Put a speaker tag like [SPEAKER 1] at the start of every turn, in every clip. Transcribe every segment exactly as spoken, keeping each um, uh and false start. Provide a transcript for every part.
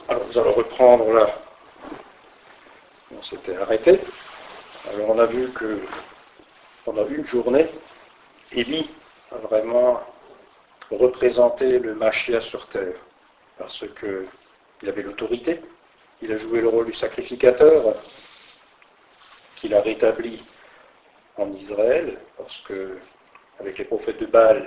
[SPEAKER 1] Alors nous allons reprendre là où on s'était arrêté. Alors on a vu que pendant une journée, Élie a vraiment représenté le Machia sur terre, parce qu'il avait l'autorité, il a joué le rôle du sacrificateur, qu'il a rétabli en Israël, parce que avec les prophètes de Baal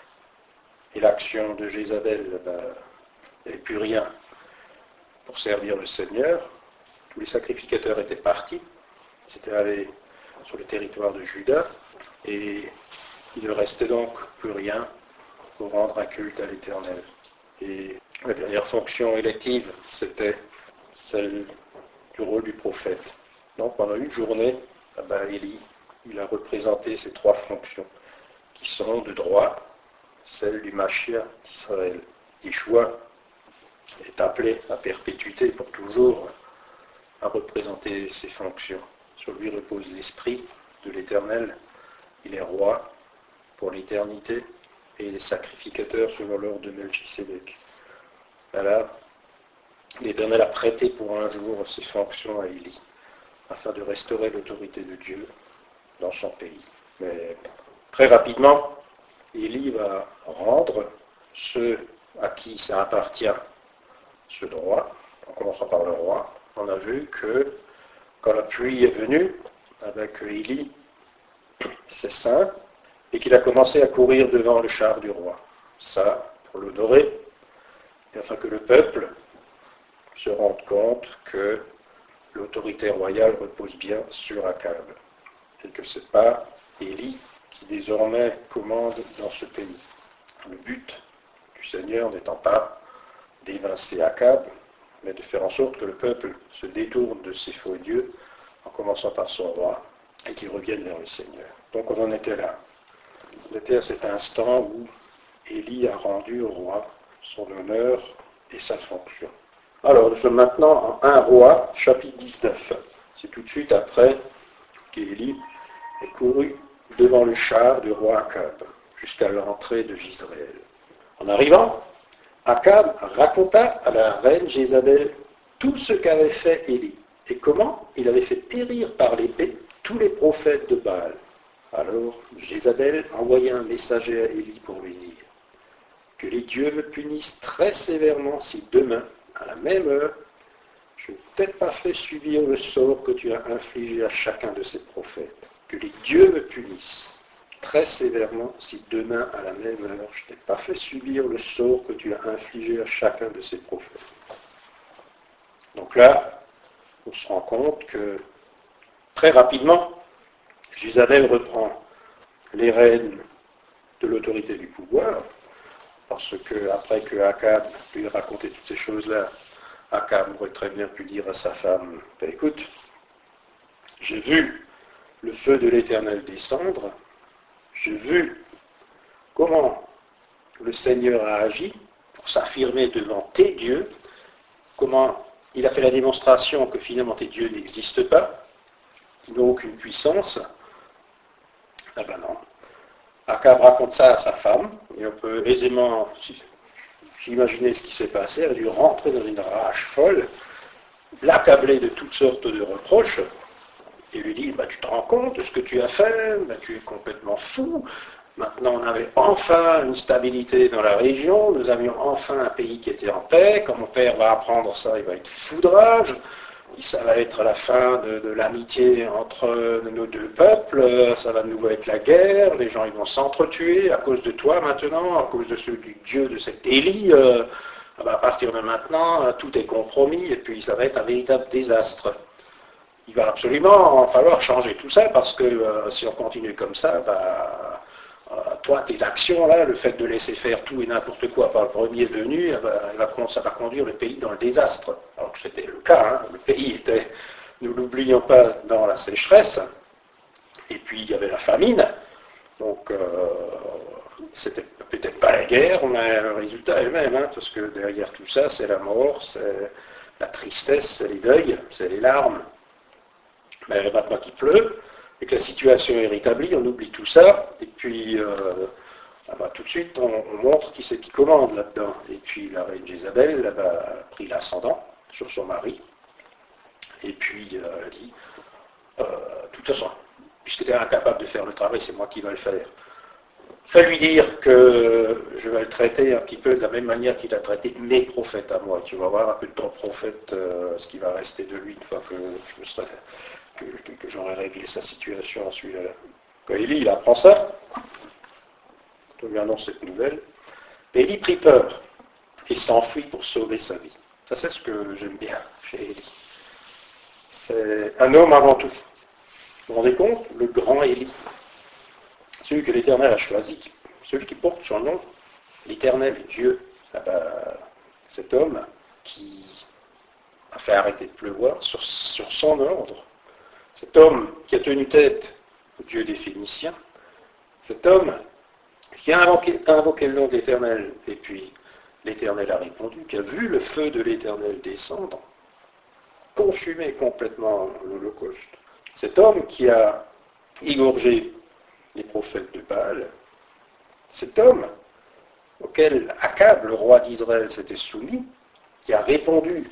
[SPEAKER 1] et l'action de Jézabel, ben, il n'y avait plus rien pour servir le Seigneur. Tous les sacrificateurs étaient partis, c'était allé sur le territoire de Juda, et il ne restait donc plus rien pour rendre un culte à l'Éternel. Et la dernière fonction élective, c'était celle du rôle du prophète. Donc pendant une journée, eh ben, Élie, il a représenté ces trois fonctions, qui sont de droit celle du Machia d'Israël. Yeshua est appelé à perpétuité pour toujours à représenter ces fonctions. Sur lui repose l'Esprit de l'Éternel. Il est roi pour l'éternité et il est sacrificateur selon l'ordre de Melchisédek. Voilà, l'Éternel a prêté pour un jour ces fonctions à Élie, afin de restaurer l'autorité de Dieu dans son pays. Mais très rapidement, Élie va rendre ceux à qui ça appartient ce droit, en commençant par le roi. On a vu que quand la pluie est venue avec Élie, ses saints, et qu'il a commencé à courir devant le char du roi. Ça, pour l'honorer, et afin que le peuple se rende compte que l'autorité royale repose bien sur Akab, et que ce n'est pas Élie qui désormais commande dans ce pays. Le but du Seigneur n'étant pas d'évincer Akab, mais de faire en sorte que le peuple se détourne de ses faux dieux, en commençant par son roi, et qu'il revienne vers le Seigneur. Donc on en était là. On était à cet instant où Élie a rendu au roi son honneur et sa fonction. Alors nous sommes maintenant en un roi, chapitre dix-neuf. C'est tout de suite après qu'Élie est couru devant le char du roi Akab, jusqu'à l'entrée de Jizréel. En arrivant, Akab raconta à la reine Jézabel tout ce qu'avait fait Élie, et comment il avait fait périr par l'épée tous les prophètes de Baal. Alors Jézabel envoya un messager à Élie pour lui dire que les dieux me punissent très sévèrement si demain, à la même heure, je ne t'ai pas fait subir le sort que tu as infligé à chacun de ces prophètes. Que les dieux me punissent très sévèrement si demain, à la même heure, je ne t'ai pas fait subir le sort que tu as infligé à chacun de ces prophètes. Donc là, on se rend compte que très rapidement, Jézabel reprend les rênes de l'autorité du pouvoir, parce que après que Akab lui ait raconté toutes ces choses-là, Akab aurait très bien pu dire à sa femme, ben, écoute, j'ai vu le feu de l'Éternel descendre, j'ai vu comment le Seigneur a agi pour s'affirmer devant tes dieux, comment il a fait la démonstration que finalement tes dieux n'existent pas, qu'ils n'ont aucune puissance. Ah ben non. Akab raconte ça à sa femme, et on peut aisément s'imaginer ce qui s'est passé. Elle a dû rentrer dans une rage folle, l'accabler de toutes sortes de reproches, et lui dit, bah, tu te rends compte de ce que tu as fait, bah, tu es complètement fou. Maintenant, on avait enfin une stabilité dans la région, nous avions enfin un pays qui était en paix. Quand mon père va apprendre ça, il va être foudrage. Ça va être la fin de, de l'amitié entre nos deux peuples, ça va de nouveau être la guerre, les gens ils vont s'entretuer à cause de toi maintenant, à cause de ce du Dieu de cet Élie. Euh, à partir de maintenant, tout est compromis et puis ça va être un véritable désastre. Il va absolument falloir changer tout ça parce que euh, si on continue comme ça, bah, euh, toi, tes actions là, le fait de laisser faire tout et n'importe quoi par le premier venu, bah, va, ça va conduire le pays dans le désastre. Alors que c'était le cas, hein. Le pays était, nous l'oublions pas, dans la sécheresse, et puis il y avait la famine, donc euh, c'était peut-être pas la guerre, mais le résultat est le même, hein, parce que derrière tout ça, c'est la mort, c'est la tristesse, c'est les deuils, c'est les larmes. Mais maintenant qu'il pleut, et que la situation est rétablie, on oublie tout ça, et puis euh, ah bah, tout de suite on, on montre qui c'est qui commande là-dedans. Et puis la reine Jézabel là, bah, a pris l'ascendant sur son mari, et puis euh, elle a dit, euh, de toute façon, puisque tu es incapable de faire le travail, c'est moi qui vais le faire. Fais lui dire que je vais le traiter un petit peu de la même manière qu'il a traité mes prophètes à moi. Tu vas voir un peu de ton prophète, euh, ce qui va rester de lui une fois que, je me serai, que, que, que j'aurai réglé sa situation à celui-là. Quand Élie il apprend ça, on lui annonce cette nouvelle, Élie prit peur et s'enfuit pour sauver sa vie. Ça c'est ce que j'aime bien chez Élie. C'est un homme avant tout. Vous vous rendez compte? Le grand Élie. Celui que l'Éternel a choisi, celui qui porte son nom, l'Éternel, Dieu, ah ben, cet homme qui a fait arrêter de pleuvoir sur, sur son ordre, cet homme qui a tenu tête au Dieu des Phéniciens, cet homme qui a invoqué, invoqué le nom de l'Éternel, et puis l'Éternel a répondu, qui a vu le feu de l'Éternel descendre, consumer complètement l'Holocauste. Cet homme qui a égorgé les prophètes de Baal, cet homme auquel Akab, le roi d'Israël, s'était soumis, qui a répondu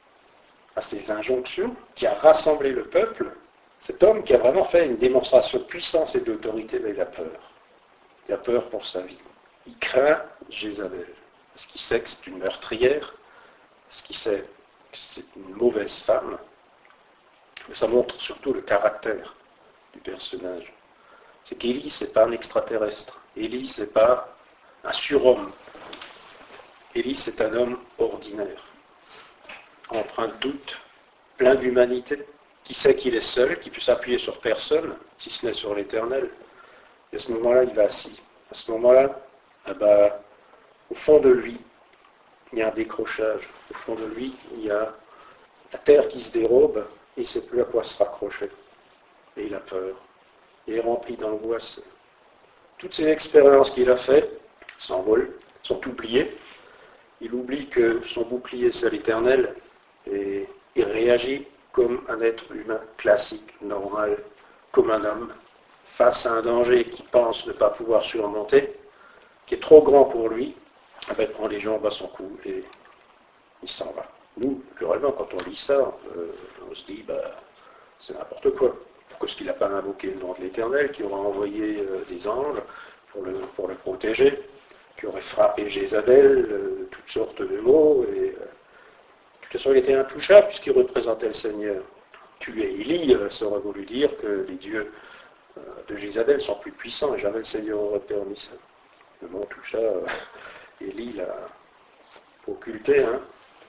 [SPEAKER 1] à ses injonctions, qui a rassemblé le peuple, cet homme qui a vraiment fait une démonstration de puissance et d'autorité, mais il a peur. Il a peur pour sa vie. Il craint Jézabel, parce qu'il sait que c'est une meurtrière, parce qu'il sait que c'est une mauvaise femme, mais ça montre surtout le caractère du personnage. C'est qu'Élie, ce n'est pas un extraterrestre. Élie, ce n'est pas un surhomme. Élie, c'est un homme ordinaire, empreint de doute, plein d'humanité, qui sait qu'il est seul, qui peut s'appuyer sur personne, si ce n'est sur l'Éternel. Et à ce moment-là, il va assis. À ce moment-là, eh ben, au fond de lui, il y a un décrochage. Au fond de lui, il y a la terre qui se dérobe, et il ne sait plus à quoi se raccrocher. Et il a peur. Il est rempli d'angoisse. Toutes ces expériences qu'il a faites s'envolent, sont oubliées. Il oublie que son bouclier, c'est l'Éternel, et il réagit comme un être humain classique, normal, comme un homme, face à un danger qu'il pense ne pas pouvoir surmonter, qui est trop grand pour lui, eh bien, il prend les jambes à son cou et il s'en va. Nous, naturellement, quand on lit ça, euh, on se dit, bah, c'est n'importe quoi. Pourquoi est-ce qu'il n'a pas invoqué le nom de l'Éternel, qui aura envoyé euh, des anges pour le, pour le protéger, qui aurait frappé Jézabel, euh, toutes sortes de mots, et euh, de toute façon il était intouchable puisqu'il représentait le Seigneur. Tuer Élie, euh, ça aurait voulu dire que les dieux euh, de Jézabel sont plus puissants, et jamais le Seigneur aurait permis ça. Mais bon, tout ça, euh, Élie l'a occulté, hein.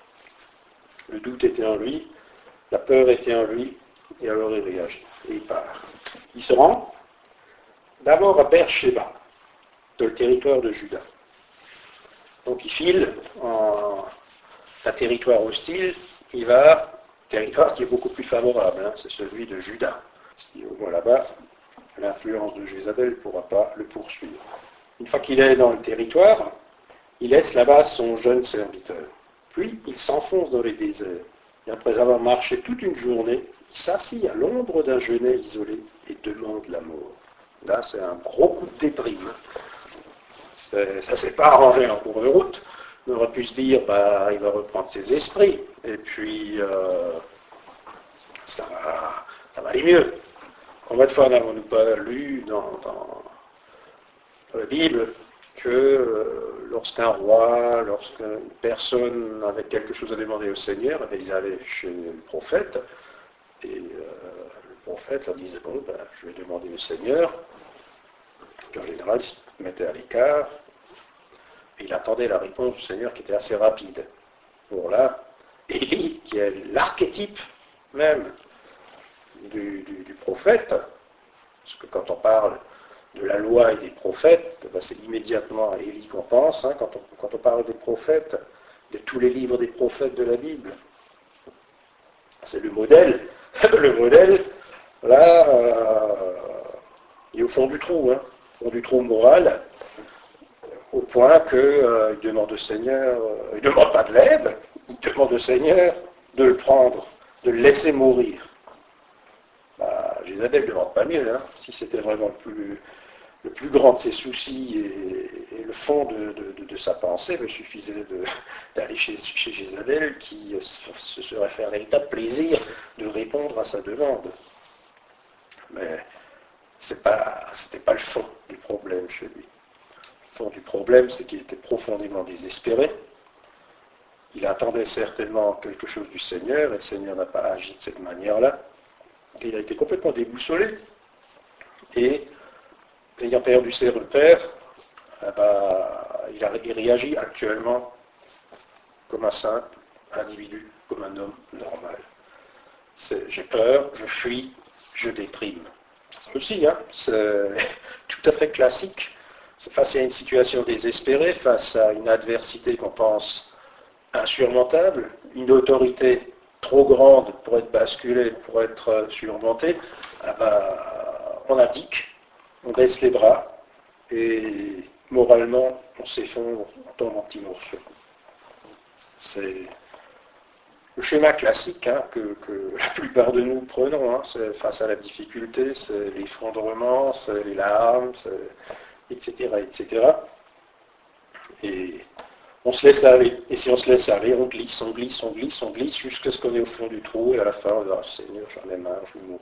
[SPEAKER 1] Le doute était en lui, la peur était en lui, et alors il réagit, et il part. Il se rend d'abord à Beersheba, dans le territoire de Juda. Donc il file en un territoire hostile, il va, territoire qui est beaucoup plus favorable, hein, c'est celui de Juda. Si au moins là-bas, l'influence de Jézabel ne pourra pas le poursuivre. Une fois qu'il est dans le territoire, il laisse là-bas son jeune serviteur. Puis il s'enfonce dans les déserts. Et après avoir marché toute une journée, il s'assit à l'ombre d'un genêt isolé et demande la mort. Là, c'est un gros coup de déprime. C'est, ça ne s'est pas arrangé en cours de route. On aurait pu se dire, bah, il va reprendre ses esprits. Et puis, euh, ça, va, ça va aller mieux. Combien de fois n'avons-nous pas lu dans, dans, dans la Bible que euh, lorsqu'un roi, lorsqu'une personne avait quelque chose à demander au Seigneur, eh bien, ils allaient chez le prophète, et euh, le prophète leur disait, bon, ben, je vais demander au Seigneur, qu'en général, il se mettait à l'écart, et il attendait la réponse du Seigneur qui était assez rapide. Pour là, Élie, qui est l'archétype même du, du, du prophète, parce que quand on parle de la loi et des prophètes, ben c'est immédiatement à Élie qu'on pense, hein, quand, on, quand on parle des prophètes, de tous les livres des prophètes de la Bible. C'est le modèle. Le modèle, là, euh, il est au fond du trou, hein, au fond du trou moral, au point qu'il euh, demande au Seigneur, euh, il ne demande pas de l'aide, il demande au Seigneur de le prendre, de le laisser mourir. Bah, Jézabel ne demande pas mieux, hein, si c'était vraiment le plus... le plus grand de ses soucis et, et le fond de, de, de sa pensée, il suffisait d'aller chez, chez Jézabel qui se serait fait un véritable plaisir de répondre à sa demande. Mais ce n'était pas, pas le fond du problème chez lui. Le fond du problème, c'est qu'il était profondément désespéré. Il attendait certainement quelque chose du Seigneur, et le Seigneur n'a pas agi de cette manière-là. Il a été complètement déboussolé. Et, ayant perdu ses repères, eh ben, il, a, il réagit actuellement comme un simple individu, comme un homme normal. J'ai peur, je fuis, je déprime. Ça aussi, hein, c'est tout à fait classique. C'est face à une situation désespérée, face à une adversité qu'on pense insurmontable, une autorité trop grande pour être basculée, pour être surmontée, ah ben, on indique, on baisse les bras et moralement on s'effondre, on tombe en petits morceaux. C'est le schéma classique hein, que, que la plupart de nous prenons hein, face à la difficulté, c'est l'effondrement, c'est les larmes, et cetera, et cetera. Et on se laisse aller. Et si on se laisse aller, on glisse, on glisse, on glisse, on glisse, jusqu'à ce qu'on est au fond du trou, et à la fin, on dit ah, Seigneur, j'en ai marre, je vais mourir.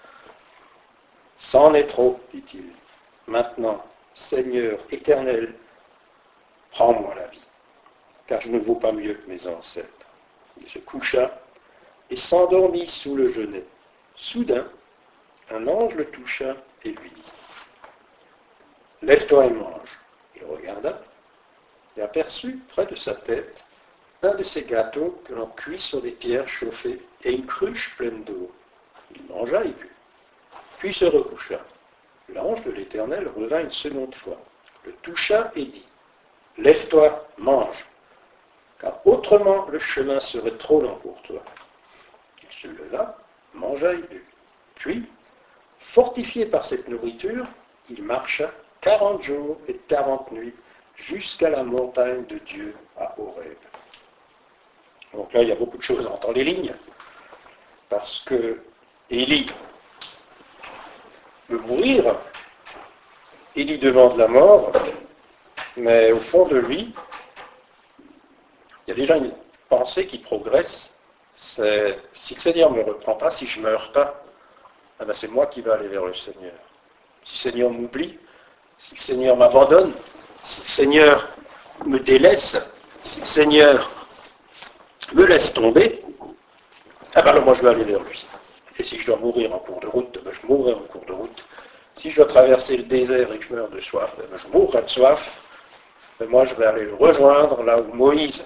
[SPEAKER 1] C'en est trop, dit-il. Maintenant, Seigneur éternel, prends-moi la vie, car je ne vaux pas mieux que mes ancêtres. Il se coucha et s'endormit sous le genêt. Soudain, un ange le toucha et lui dit « Lève-toi et mange. » Il regarda et aperçut près de sa tête un de ces gâteaux que l'on cuit sur des pierres chauffées et une cruche pleine d'eau. Il mangea et but, puis se recoucha. L'ange de l'Éternel revint une seconde fois, le toucha et dit « Lève-toi, mange, car autrement le chemin serait trop long pour toi. » Il se leva, mangea et but. Puis, fortifié par cette nourriture, il marcha quarante jours et quarante nuits jusqu'à la montagne de Dieu à Horeb. Donc là, il y a beaucoup de choses entre les lignes, parce que Élie veut mourir, Élie demande la mort, mais au fond de lui, il y a déjà une pensée qui progresse, c'est si le Seigneur ne me reprend pas, si je ne meurs pas, eh ben c'est moi qui vais aller vers le Seigneur. Si le Seigneur m'oublie, si le Seigneur m'abandonne, si le Seigneur me délaisse, si le Seigneur me laisse tomber, eh ben alors moi je vais aller vers lui. Et si je dois mourir en cours de route, ben je mourrai en cours de route. Si je dois traverser le désert et que je meurs de soif, ben je mourrai de soif. Mais moi je vais aller le rejoindre là où Moïse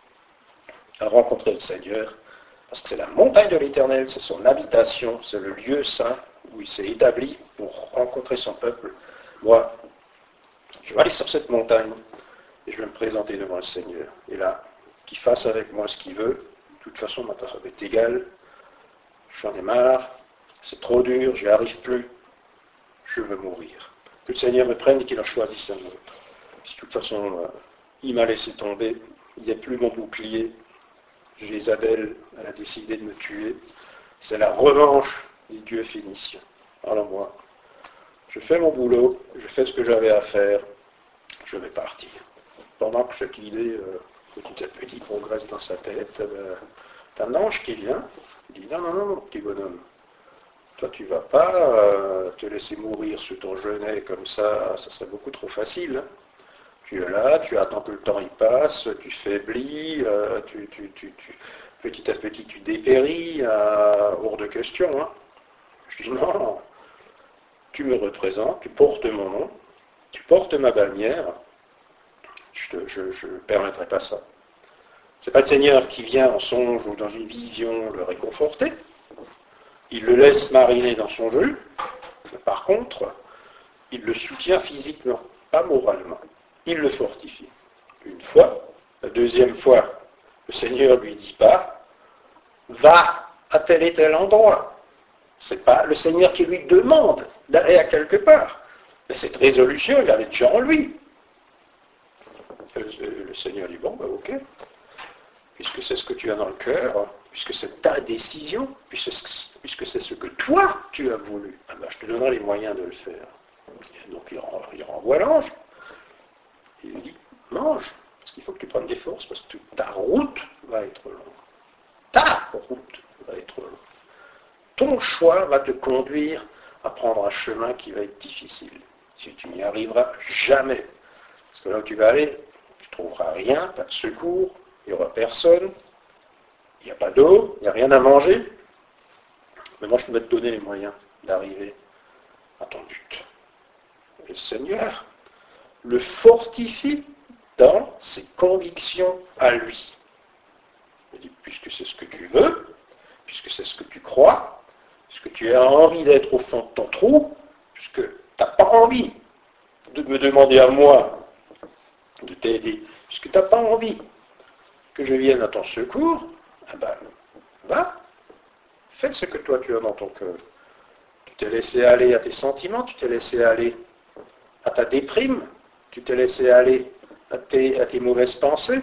[SPEAKER 1] a rencontré le Seigneur, parce que c'est la montagne de l'Éternel, c'est son habitation, c'est le lieu saint où il s'est établi pour rencontrer son peuple. Moi, je vais aller sur cette montagne et je vais me présenter devant le Seigneur. Et là, qu'il fasse avec moi ce qu'il veut, de toute façon, maintenant ça va être égal, j'en ai marre, c'est trop dur, j'y arrive plus, je veux mourir. Que le Seigneur me prenne et qu'il en choisisse un autre. De toute façon, euh, il m'a laissé tomber, il n'y a plus mon bouclier, Jézabel, elle a décidé de me tuer, c'est la revanche des dieux phéniciens. Alors moi, je fais mon boulot, je fais ce que j'avais à faire, je vais partir. Pendant que cette idée, euh, petit à petit, progresse dans sa tête, euh, t'as un ange qui vient, il dit non, non, non, petit bonhomme, toi tu vas pas euh, te laisser mourir sous ton genêt comme ça, ça serait beaucoup trop facile. Hein. Tu es là, tu attends que le temps y passe, tu faiblis, euh, tu, tu, tu, tu, petit à petit tu dépéris, euh, hors de question. Hein. Je dis non, tu me représentes, tu portes mon nom, tu portes ma bannière, je ne permettrai pas ça. Ce n'est pas le Seigneur qui vient en songe ou dans une vision le réconforter, il le laisse mariner dans son jeu, mais par contre, il le soutient physiquement, pas moralement. Il le fortifie. Une fois, la deuxième fois, le Seigneur ne lui dit pas « Va à tel et tel endroit ». Ce n'est pas le Seigneur qui lui demande d'aller à quelque part. Mais cette résolution, il avait déjà en lui. Le, le Seigneur dit « Bon, ben ok, puisque c'est ce que tu as dans le cœur, puisque c'est ta décision, puisque, puisque c'est ce que toi tu as voulu, eh ben, je te donnerai les moyens de le faire. » Et donc il, ren- il renvoie l'ange. Il lui dit, mange, parce qu'il faut que tu prennes des forces, parce que ta route va être longue. Ta route va être longue. Ton choix va te conduire à prendre un chemin qui va être difficile. Si tu n'y arriveras jamais. Parce que là où tu vas aller, tu ne trouveras rien, pas de secours, il n'y aura personne, il n'y a pas d'eau, il n'y a rien à manger. Mais moi, je peux te donner les moyens d'arriver à ton but. Et le Seigneur le fortifie dans ses convictions à lui. Il dit, puisque c'est ce que tu veux, puisque c'est ce que tu crois, puisque tu as envie d'être au fond de ton trou, puisque tu n'as pas envie de me demander à moi de t'aider, puisque tu n'as pas envie que je vienne à ton secours, eh ben, va, fais ce que toi tu as dans ton cœur. Tu t'es laissé aller à tes sentiments, tu t'es laissé aller à ta déprime, tu t'es laissé aller à tes, à tes mauvaises pensées,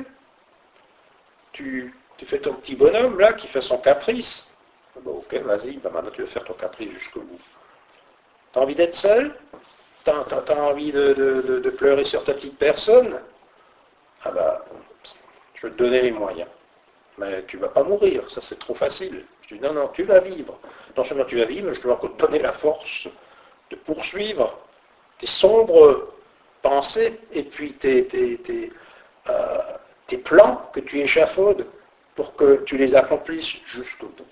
[SPEAKER 1] tu, tu fais ton petit bonhomme là qui fait son caprice. Bon, ok, vas-y, ben maintenant tu vas faire ton caprice jusqu'au bout. Tu as envie d'être seul? Tu as envie de, de, de, de pleurer sur ta petite personne? Ah ben, je vais te donner les moyens. Mais tu ne vas pas mourir, ça c'est trop facile. Je dis non, non, tu vas vivre. Non seulement tu vas vivre, mais je dois te donner la force de poursuivre tes sombres pensées et puis tes, tes, tes, euh, tes plans que tu échafaudes pour que tu les accomplisses jusqu'au bout.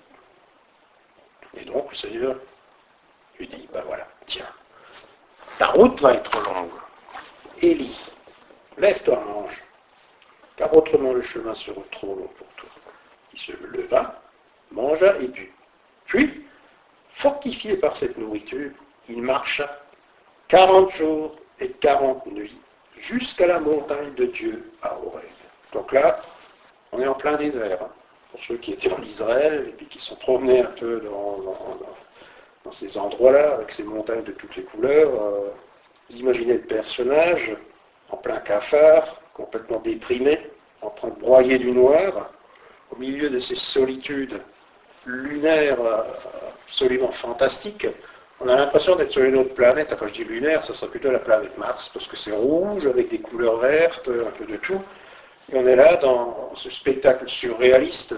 [SPEAKER 1] Et donc le Seigneur lui dit, ben voilà, tiens, ta route va être longue. Élie, lève-toi, mange, car autrement le chemin sera trop long pour toi. Il se leva, mangea et but. Puis, fortifié par cette nourriture, il marcha quarante jours et quarante nuits jusqu'à la montagne de Dieu à Horeb. Donc là, on est en plein désert. Hein. Pour ceux qui étaient en Israël et puis qui sont promenés un peu dans, dans, dans, dans ces endroits-là, avec ces montagnes de toutes les couleurs, euh, vous imaginez le personnage en plein cafard, complètement déprimé, en train de broyer du noir, au milieu de ces solitudes lunaires euh, absolument fantastiques. On a l'impression d'être sur une autre planète. Quand je dis lunaire, ça serait plutôt la planète Mars, parce que c'est rouge, avec des couleurs vertes, un peu de tout. Et on est là dans ce spectacle surréaliste,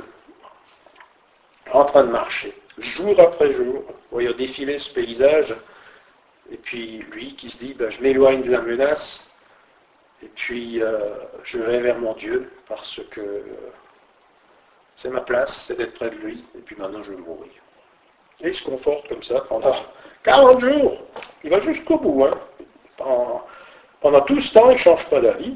[SPEAKER 1] en train de marcher, jour après jour, voyant défiler ce paysage, et puis lui qui se dit, ben, je m'éloigne de la menace, et puis euh, je vais vers mon Dieu, parce que euh, c'est ma place, c'est d'être près de lui, et puis maintenant je vais mourir. Et il se conforte comme ça pendant quarante jours. Il va jusqu'au bout. Hein. Pendant, pendant tout ce temps, il ne change pas d'avis.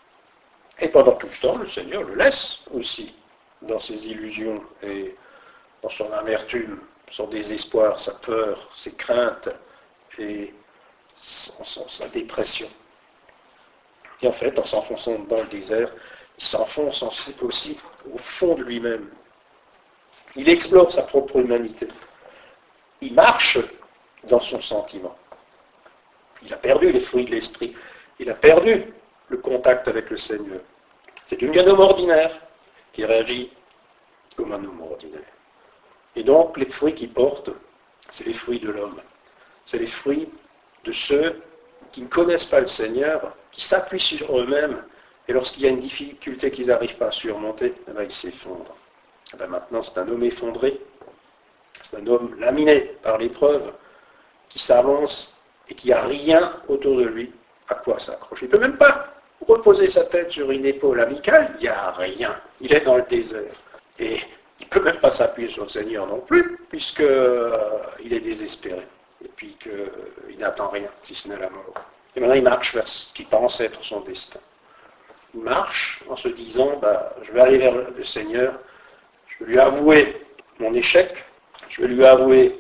[SPEAKER 1] Et pendant tout ce temps, le Seigneur le laisse aussi dans ses illusions et dans son amertume, son désespoir, sa peur, ses craintes et son, son, sa dépression. Et en fait, en s'enfonçant dans le désert, il s'enfonce aussi au fond de lui-même. Il explore sa propre humanité. Il marche dans son sentiment. Il a perdu les fruits de l'esprit. Il a perdu le contact avec le Seigneur. C'est devenu un homme ordinaire qui réagit comme un homme ordinaire. Et donc, les fruits qu'il porte, c'est les fruits de l'homme. C'est les fruits de ceux qui ne connaissent pas le Seigneur, qui s'appuient sur eux-mêmes, et lorsqu'il y a une difficulté qu'ils n'arrivent pas à surmonter, eh bien, ils s'effondrent. Eh bien, maintenant, c'est un homme effondré. C'est un homme laminé par l'épreuve, qui s'avance et qui n'a rien autour de lui à quoi s'accrocher. Il ne peut même pas reposer sa tête sur une épaule amicale, il n'y a rien. Il est dans le désert. Et il ne peut même pas s'appuyer sur le Seigneur non plus, puisqu'il euh, est désespéré. Et puis qu'il euh, n'attend rien, si ce n'est la mort. Et maintenant, il marche vers ce qu'il pense être son destin. Il marche en se disant, bah, je vais aller vers le Seigneur, je vais lui avouer mon échec, je vais lui avouer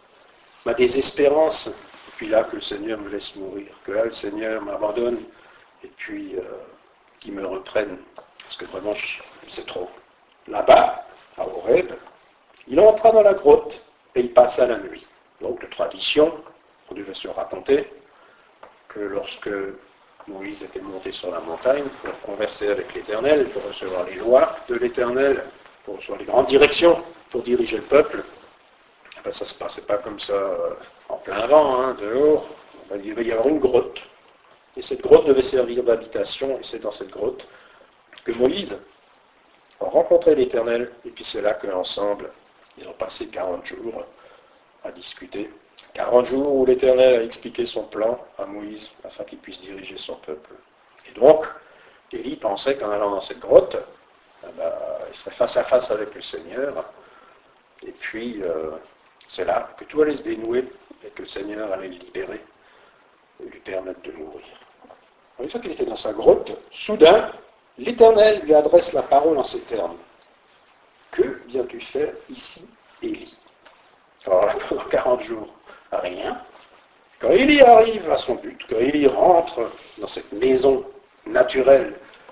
[SPEAKER 1] ma désespérance, et puis là que le Seigneur me laisse mourir, que là le Seigneur m'abandonne, et puis euh, qu'il me reprenne, parce que vraiment c'est trop. Là-bas, à Horeb, il entra dans la grotte et il passa la nuit. Donc de tradition, on devait se raconter que lorsque Moïse était monté sur la montagne pour converser avec l'Éternel, pour recevoir les lois de l'Éternel, pour recevoir les grandes directions, pour diriger le peuple, ben, ça ne se passait pas comme ça euh, en plein vent, hein, dehors. Il devait y avoir une grotte. Et cette grotte devait servir d'habitation. Et c'est dans cette grotte que Moïse a rencontré l'Éternel. Et puis c'est là qu'ensemble, ils ont passé quarante jours à discuter. quarante jours où l'Éternel a expliqué son plan à Moïse afin qu'il puisse diriger son peuple. Et donc, Élie pensait qu'en allant dans cette grotte, eh ben, il serait face à face avec le Seigneur. Et puis, euh, c'est là que tout allait se dénouer et que le Seigneur allait le libérer et lui permettre de mourir. Une fois qu'il était dans sa grotte, soudain, l'Éternel lui adresse la parole en ces termes. « Que viens-tu faire ici, Élie ?» Alors là, pendant quarante jours, rien. Quand Élie arrive à son but, quand Élie rentre dans cette maison naturelle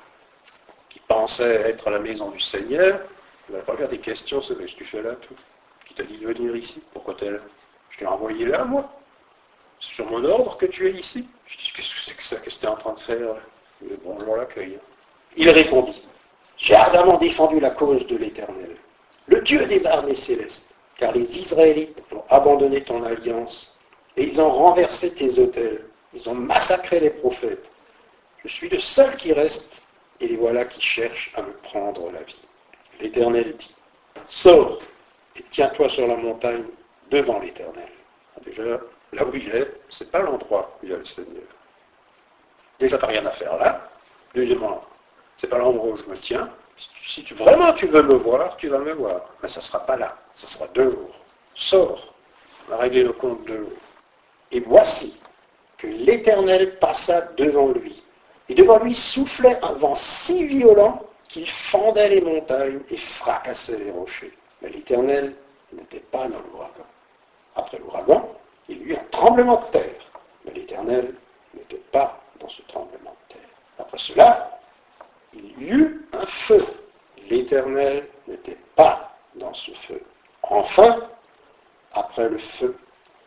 [SPEAKER 1] qui pensait être la maison du Seigneur, il va pas faire des questions, c'est ce que tu fais là, tout. Qui t'a dit de venir ici? Pourquoi t'es là? Je t'ai envoyé là, moi. C'est sur mon ordre que tu es ici. Je dis, qu'est-ce que c'est que ça? Qu'est-ce que tu es en train de faire? Mais bonjour l'accueil. Il répondit, j'ai ardemment défendu la cause de l'Éternel, le Dieu des armées célestes, car les Israélites ont abandonné ton alliance et ils ont renversé tes autels. Ils ont massacré les prophètes. Je suis le seul qui reste et les voilà qui cherchent à me prendre la vie. L'Éternel dit, sors et tiens-toi sur la montagne devant l'Éternel. Déjà, là où il est, ce n'est pas l'endroit où il y a le Seigneur. Déjà, tu n'as rien à faire là. Deuxièmement, ce n'est pas l'endroit où je me tiens. Si tu, vraiment tu veux me voir, tu vas me voir. Mais ça ne sera pas là. Ça sera dehors. Sors. On va régler le compte dehors. Et voici que l'Éternel passa devant lui. Et devant lui soufflait un vent si violent qu'il fendait les montagnes et fracassait les rochers. Mais l'Éternel n'était pas dans l'ouragan. Après l'ouragan, il y eut un tremblement de terre. Mais l'Éternel n'était pas dans ce tremblement de terre. Après cela, il y eut un feu. L'Éternel n'était pas dans ce feu. Enfin, après le feu,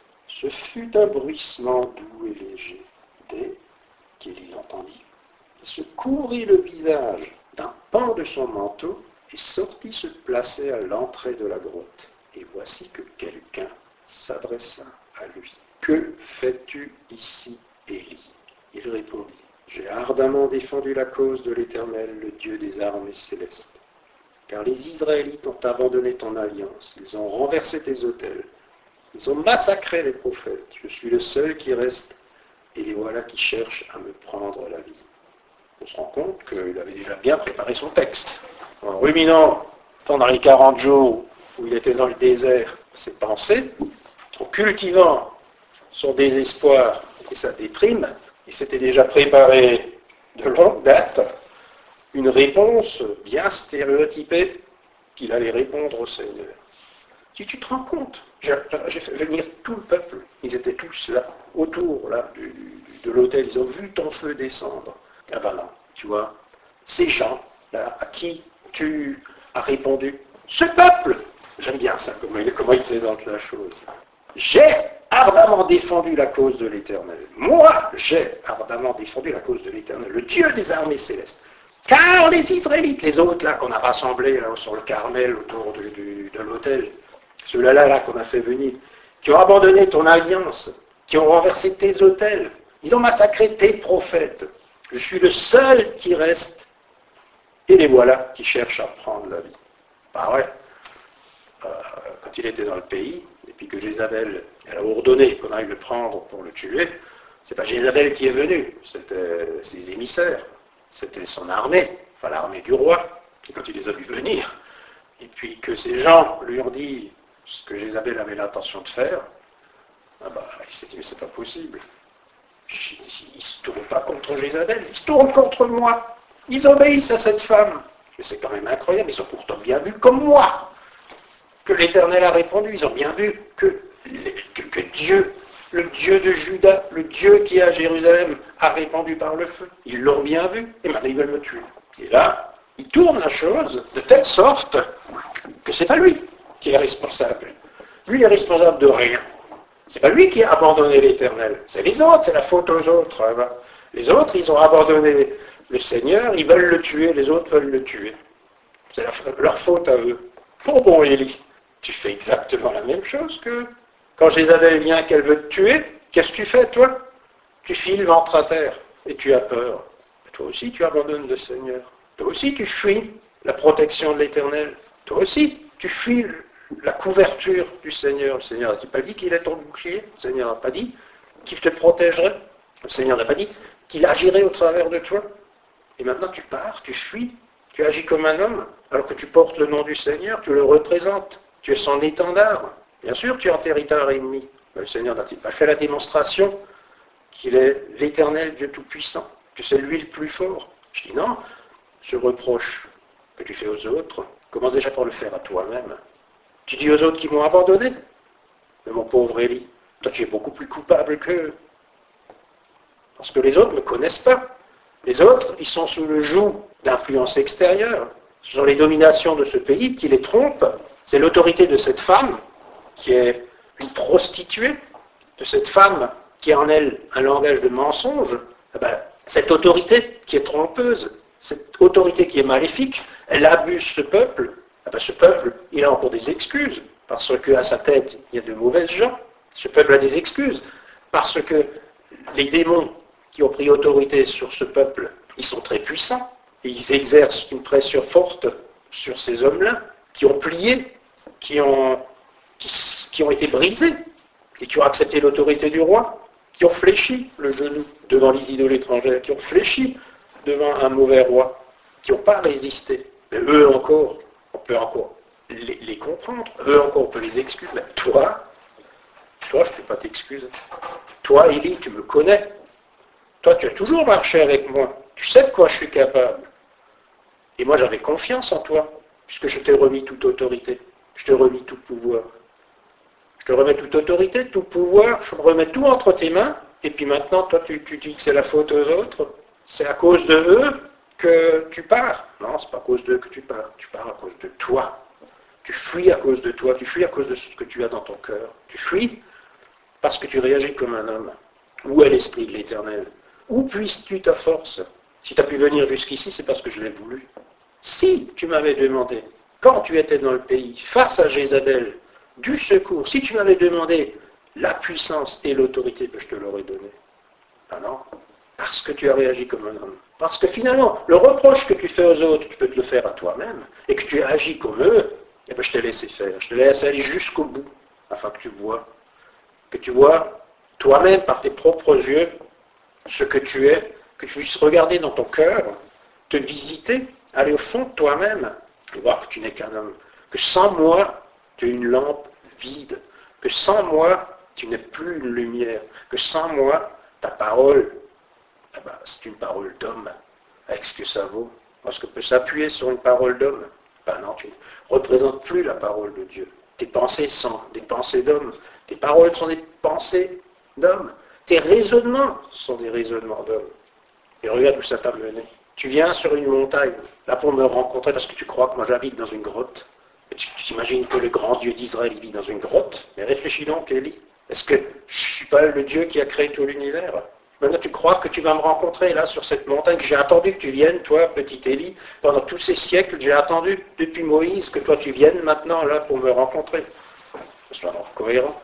[SPEAKER 1] ce fut un bruissement doux et léger. Dès qu'il l'entendit, il se couvrit le visage d'un pan de son manteau et sortit se placer à l'entrée de la grotte. Et voici que quelqu'un s'adressa à lui. « Que fais-tu ici, Élie ?» Il répondit, « J'ai ardemment défendu la cause de l'Éternel, le Dieu des armées célestes. Car les Israélites ont abandonné ton alliance, ils ont renversé tes autels, ils ont massacré les prophètes. Je suis le seul qui reste, et les voilà qui cherchent à me prendre la vie. » On se rend compte qu'il avait déjà bien préparé son texte. En ruminant pendant les quarante jours où il était dans le désert ses pensées, en cultivant son désespoir et sa déprime, il s'était déjà préparé de longue date une réponse bien stéréotypée qu'il allait répondre au Seigneur. Si tu te rends compte, j'ai, j'ai fait venir tout le peuple, ils étaient tous là, autour là, du, de l'autel, ils ont vu ton feu descendre. Ah ben non, tu vois, ces gens là à qui tu as répondu, ce peuple, j'aime bien ça, comment il, comment il présente la chose. J'ai ardemment défendu la cause de l'Éternel. Moi, j'ai ardemment défendu la cause de l'Éternel, le Dieu des armées célestes. Car les Israélites, les autres là qu'on a rassemblés là, sur le Carmel autour de, de, de l'autel, ceux-là là, là qu'on a fait venir, qui ont abandonné ton alliance, qui ont renversé tes autels, ils ont massacré tes prophètes. Je suis le seul qui reste, et les voilà qui cherchent à prendre la vie. Bah ouais, euh, quand il était dans le pays, et puis que Jézabel, elle a ordonné qu'on aille le prendre pour le tuer, c'est pas Jézabel qui est venu, c'était ses émissaires, c'était son armée, enfin l'armée du roi, et quand il les a vus venir, et puis que ces gens lui ont dit ce que Jézabel avait l'intention de faire, ah bah, il s'est dit, mais c'est pas possible. Ils ne se tournent pas contre Jézabel, ils se tournent contre moi. Ils obéissent à cette femme. Mais c'est quand même incroyable, ils ont pourtant bien vu, comme moi, que l'Éternel a répondu. Ils ont bien vu que, que, que Dieu, le Dieu de Juda, le Dieu qui est à Jérusalem, a répondu par le feu. Ils l'ont bien vu, et maintenant ils veulent me tuer. Et là, ils tournent la chose de telle sorte que c'est pas lui qui est responsable. Lui, il est responsable de rien. C'est pas lui qui a abandonné l'Éternel, c'est les autres, c'est la faute aux autres. Les autres, ils ont abandonné le Seigneur, ils veulent le tuer, les autres veulent le tuer. C'est leur faute à eux. Oh bon, Élie, tu fais exactement la même chose que quand Jézabel vient qu'elle veut te tuer, qu'est-ce que tu fais, toi? Tu files ventre à terre et tu as peur. Toi aussi, tu abandonnes le Seigneur. Toi aussi, tu fuis la protection de l'Éternel. Toi aussi, tu fuis la couverture du Seigneur. Le Seigneur n'a pas dit qu'il est ton bouclier. Le Seigneur n'a pas dit qu'il te protégerait. Le Seigneur n'a pas dit qu'il agirait au travers de toi. Et maintenant, tu pars, tu fuis, tu agis comme un homme, alors que tu portes le nom du Seigneur, tu le représentes. Tu es son étendard. Bien sûr, tu es en territoire ennemi. Mais le Seigneur n'a-t-il pas fait la démonstration qu'il est l'Éternel Dieu Tout-Puissant, que c'est lui le plus fort? Je dis non, ce reproche que tu fais aux autres, commence déjà par le faire à toi-même. Tu dis aux autres qui m'ont abandonné. Mais mon pauvre Élie, toi tu es beaucoup plus coupable qu'eux. Parce que les autres ne me connaissent pas. Les autres, ils sont sous le joug d'influences extérieures. Ce sont les dominations de ce pays qui les trompent. C'est l'autorité de cette femme qui est une prostituée, de cette femme qui a en elle un langage de mensonge. Eh ben, cette autorité qui est trompeuse, cette autorité qui est maléfique, elle abuse ce peuple. Eh ben, ce peuple, il a encore des excuses, parce qu'à sa tête, il y a de mauvaises gens. Ce peuple a des excuses, parce que les démons qui ont pris autorité sur ce peuple, ils sont très puissants, et ils exercent une pression forte sur ces hommes-là, qui ont plié, qui ont, qui, qui ont été brisés, et qui ont accepté l'autorité du roi, qui ont fléchi le genou devant les idoles étrangères, qui ont fléchi devant un mauvais roi, qui n'ont pas résisté. Mais eux encore, on peut encore les, les comprendre, eux encore on peut les excuser. Mais toi, toi je ne peux pas t'excuser. Toi, Élie, tu me connais. Toi, tu as toujours marché avec moi. Tu sais de quoi je suis capable. Et moi, j'avais confiance en toi, puisque je t'ai remis toute autorité. Je te remis tout pouvoir. Je te remets toute autorité, tout pouvoir, je remets tout entre tes mains, et puis maintenant, toi, tu, tu dis que c'est la faute aux autres. C'est à cause de eux que tu pars. Non, c'est pas à cause d'eux que tu pars. Tu pars à cause de toi. Tu fuis à cause de toi. Tu fuis à cause de ce que tu as dans ton cœur. Tu fuis parce que tu réagis comme un homme. Où est l'Esprit de l'Éternel? Où puisses-tu ta force? Si tu as pu venir jusqu'ici, c'est parce que je l'ai voulu. Si tu m'avais demandé, quand tu étais dans le pays, face à Jézabel, du secours, si tu m'avais demandé la puissance et l'autorité, je te l'aurais donné. Ah non, parce que tu as réagi comme un homme. Parce que finalement, le reproche que tu fais aux autres, tu peux te le faire à toi-même, et que tu agis comme eux, eh bien, je t'ai laissé faire. Je te laisse aller jusqu'au bout, afin que tu vois, que tu vois toi-même par tes propres yeux ce que tu es, que tu puisses regarder dans ton cœur, te visiter, aller au fond de toi-même, et voir que tu n'es qu'un homme. Que sans moi, tu es une lampe vide. Que sans moi, tu n'es plus une lumière. Que sans moi, ta parole, eh ben, c'est une parole d'homme, avec ce que ça vaut. Parce qu'on peut s'appuyer sur une parole d'homme. Ben non, tu ne représentes plus la parole de Dieu. Tes pensées sont des pensées d'homme. Tes paroles sont des pensées d'homme. Tes raisonnements sont des raisonnements d'homme. Et regarde où ça t'a mené. Tu viens sur une montagne, là pour me rencontrer, parce que tu crois que moi j'habite dans une grotte. Et tu t'imagines que le grand Dieu d'Israël vit dans une grotte. Mais réfléchis donc, Élie. Est-ce que je ne suis pas le Dieu qui a créé tout l'univers? Maintenant tu crois que tu vas me rencontrer là sur cette montagne, que j'ai attendu que tu viennes, toi, petit Élie, pendant tous ces siècles, j'ai attendu depuis Moïse que toi tu viennes maintenant là pour me rencontrer. C'est vraiment cohérent.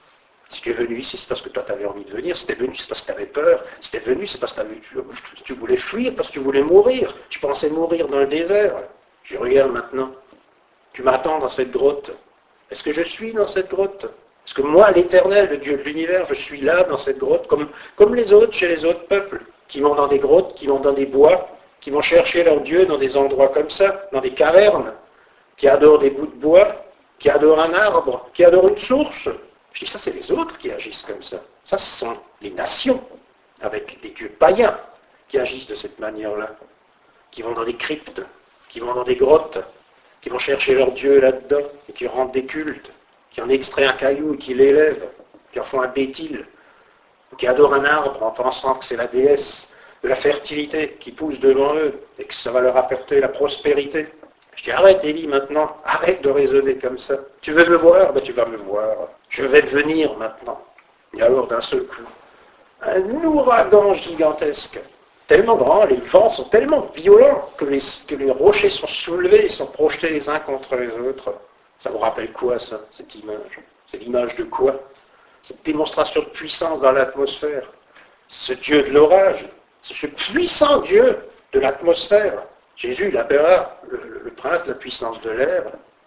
[SPEAKER 1] Si tu es venu ici, c'est parce que toi tu avais envie de venir. Si tu es venu, c'est parce que tu avais peur. Si tu es venu, c'est parce que tu, tu voulais fuir, parce que tu voulais mourir. Tu pensais mourir dans le désert. Je regarde maintenant. Tu m'attends dans cette grotte. Est-ce que je suis dans cette grotte? Est-ce que moi, l'Éternel, le Dieu de l'univers, je suis là dans cette grotte, comme, comme les autres chez les autres peuples, qui vont dans des grottes, qui vont dans des bois, qui vont chercher leur Dieu dans des endroits comme ça, dans des cavernes, qui adorent des bouts de bois, qui adorent un arbre, qui adorent une source. Je dis, ça, c'est les autres qui agissent comme ça. Ça, ce sont les nations, avec des dieux païens, qui agissent de cette manière-là, qui vont dans des cryptes, qui vont dans des grottes, qui vont chercher leur Dieu là-dedans, et qui rendent des cultes, qui en extraient un caillou et qui l'élèvent, qui en font un bétil, qui adorent un arbre en pensant que c'est la déesse de la fertilité qui pousse devant eux, et que ça va leur apporter la prospérité. Je dis, arrête Élie maintenant, arrête de raisonner comme ça. Tu veux me voir? Ben, tu vas me voir. Je vais venir maintenant. Et alors d'un seul coup, un ouragan gigantesque, tellement grand, les vents sont tellement violents que les, que les rochers sont soulevés et sont projetés les uns contre les autres. Ça vous rappelle quoi ça, cette image? C'est l'image de quoi? Cette démonstration de puissance dans l'atmosphère. ce Dieu de l'orage, ce puissant Dieu de l'atmosphère. Jésus l'appellera le, le prince de la puissance de l'air.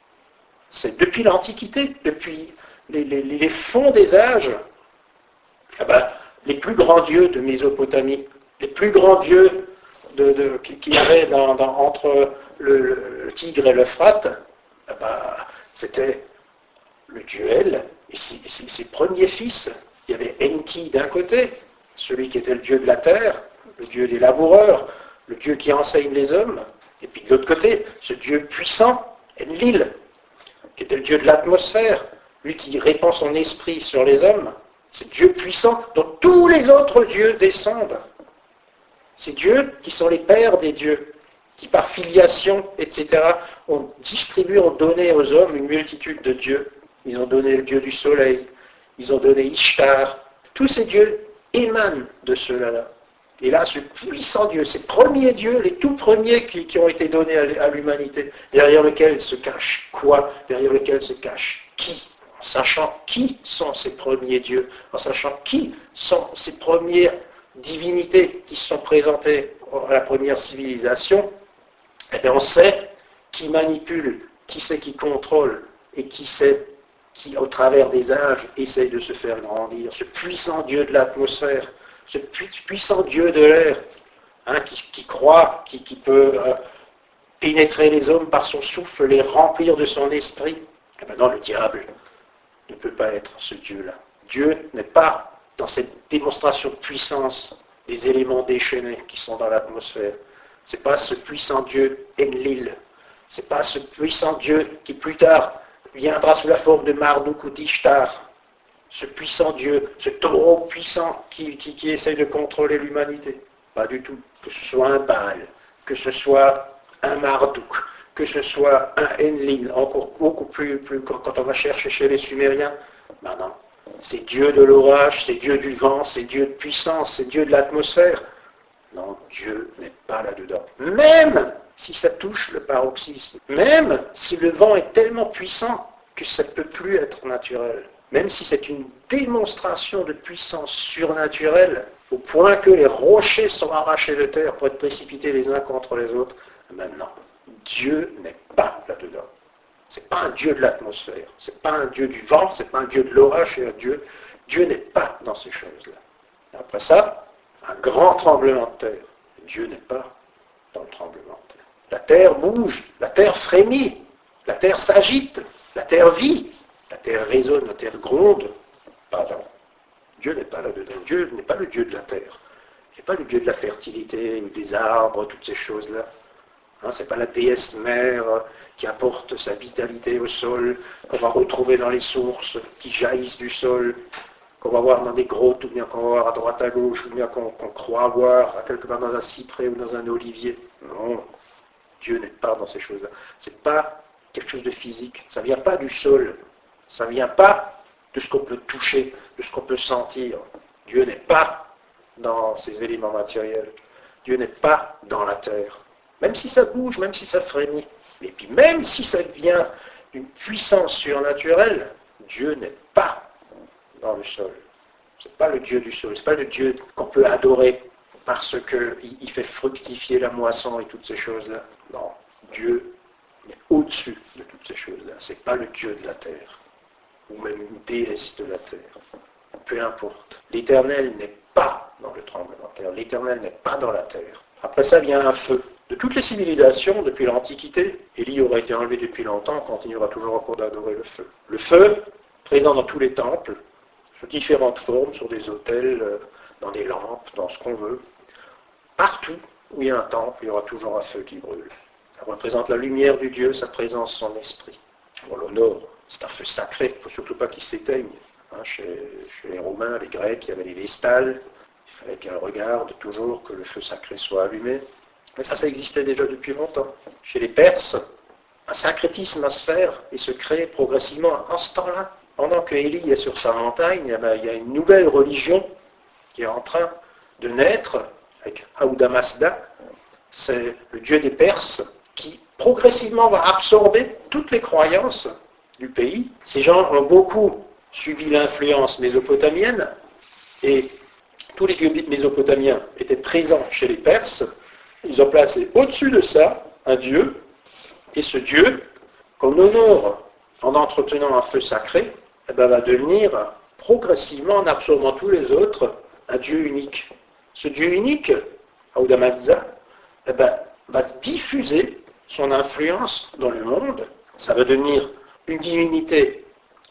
[SPEAKER 1] C'est depuis l'Antiquité, depuis les, les, les fonds des âges. Eh ben, les plus grands dieux de Mésopotamie, les plus grands dieux de, de, qu'il y avait dans, dans, entre le, le Tigre et l'Euphrate, eh ben, c'était le dieu El et ses, ses, ses premiers fils. Il y avait Enki d'un côté, celui qui était le dieu de la terre, le dieu des laboureurs, le dieu qui enseigne les hommes, et puis de l'autre côté, ce dieu puissant, Enlil, qui était le dieu de l'atmosphère, lui qui répand son esprit sur les hommes. Ces dieux puissants dont tous les autres dieux descendent. Ces dieux qui sont les pères des dieux, qui par filiation, et cetera, ont distribué, ont donné aux hommes une multitude de dieux. Ils ont donné le dieu du soleil, ils ont donné Ishtar. Tous ces dieux émanent de ceux-là. Et là, ce puissant Dieu, ces premiers dieux, les tout premiers qui, qui ont été donnés à, à l'humanité, derrière lequel se cache quoi? Derrière lequel se cache qui? En sachant qui sont ces premiers dieux, en sachant qui sont ces premières divinités qui se sont présentées à la première civilisation, eh bien on sait qui manipule, qui c'est qui contrôle, et qui c'est qui, au travers des âges, essaye de se faire grandir. Ce puissant Dieu de l'atmosphère, ce puissant Dieu de l'air, hein, qui, qui croit, qui, qui peut euh, pénétrer les hommes par son souffle, les remplir de son esprit. Eh bien non, le diable ne peut pas être ce Dieu-là. Dieu n'est pas dans cette démonstration de puissance des éléments déchaînés qui sont dans l'atmosphère. Ce n'est pas ce puissant Dieu Enlil. Ce n'est pas ce puissant Dieu qui plus tard viendra sous la forme de Marduk ou d'Ishtar. Ce puissant Dieu, ce taureau puissant qui, qui, qui essaye de contrôler l'humanité. Pas du tout. Que ce soit un Baal, que ce soit un Marduk, que ce soit un Enlil, encore beaucoup plus, plus quand on va chercher chez les Sumériens, ben non. C'est Dieu de l'orage, c'est Dieu du vent, c'est Dieu de puissance, c'est Dieu de l'atmosphère. Non, Dieu n'est pas là-dedans. Même si ça touche le paroxysme, même si le vent est tellement puissant que ça ne peut plus être naturel, même si c'est une démonstration de puissance surnaturelle, au point que les rochers sont arrachés de terre pour être précipités les uns contre les autres, maintenant, Dieu n'est pas là-dedans. Ce n'est pas un Dieu de l'atmosphère, ce n'est pas un Dieu du vent, ce n'est pas un Dieu de l'orage, c'est un Dieu. Dieu n'est pas dans ces choses-là. Après ça, un grand tremblement de terre. Dieu n'est pas dans le tremblement de terre. La terre bouge, la terre frémit, la terre s'agite, la terre vit, la terre résonne, la terre gronde. Pardon. Dieu n'est pas là-dedans. Dieu n'est pas le Dieu de la terre. Il n'est pas le Dieu de la fertilité, ou des arbres, toutes ces choses-là. Hein, ce n'est pas la déesse mère qui apporte sa vitalité au sol, qu'on va retrouver dans les sources qui jaillissent du sol, qu'on va voir dans des grottes, ou bien qu'on va voir à droite à gauche, ou bien qu'on, qu'on croit voir à quelque part dans un cyprès ou dans un olivier. Non, Dieu n'est pas dans ces choses-là. Ce n'est pas quelque chose de physique. Ça ne vient pas du sol. Ça ne vient pas de ce qu'on peut toucher, de ce qu'on peut sentir. Dieu n'est pas dans ces éléments matériels. Dieu n'est pas dans la terre. Même si ça bouge, même si ça frémit. Et puis même si ça vient d'une puissance surnaturelle, Dieu n'est pas dans le sol. Ce n'est pas le Dieu du sol. Ce n'est pas le Dieu qu'on peut adorer parce qu'il fait fructifier la moisson et toutes ces choses-là. Non, Dieu est au-dessus de toutes ces choses-là. Ce n'est pas le Dieu de la terre, ou même une déesse de la terre. Peu importe. L'Éternel n'est pas dans le tremblement de terre. L'Éternel n'est pas dans la terre. Après ça vient un feu. De toutes les civilisations, depuis l'Antiquité, Élie aurait été enlevé depuis longtemps, on continuera toujours encore d'adorer le feu. Le feu, présent dans tous les temples, sous différentes formes, sur des autels, dans des lampes, dans ce qu'on veut. Partout où il y a un temple, il y aura toujours un feu qui brûle. Ça représente la lumière du Dieu, sa présence, son esprit. On l'honore, c'est un feu sacré, il ne faut surtout pas qu'il s'éteigne. Hein, chez, chez les Romains, les Grecs, il y avait les vestales, il fallait qu'elles regardent toujours que le feu sacré soit allumé. Mais ça, ça existait déjà depuis longtemps. Chez les Perses, un syncrétisme va se faire et se créer progressivement en ce temps-là. Pendant que Élie est sur sa montagne, il y a une nouvelle religion qui est en train de naître, avec Aouda Mazda, c'est le dieu des Perses, qui progressivement va absorber toutes les croyances du pays. Ces gens ont beaucoup subi l'influence mésopotamienne, et tous les dieux mésopotamiens étaient présents chez les Perses, ils ont placé au-dessus de ça un dieu, et ce dieu, qu'on honore en entretenant un feu sacré, eh ben, va devenir progressivement, en absorbant tous les autres, un dieu unique. Ce dieu unique, Ahura Mazda, eh ben, va diffuser son influence dans le monde. Ça va devenir une divinité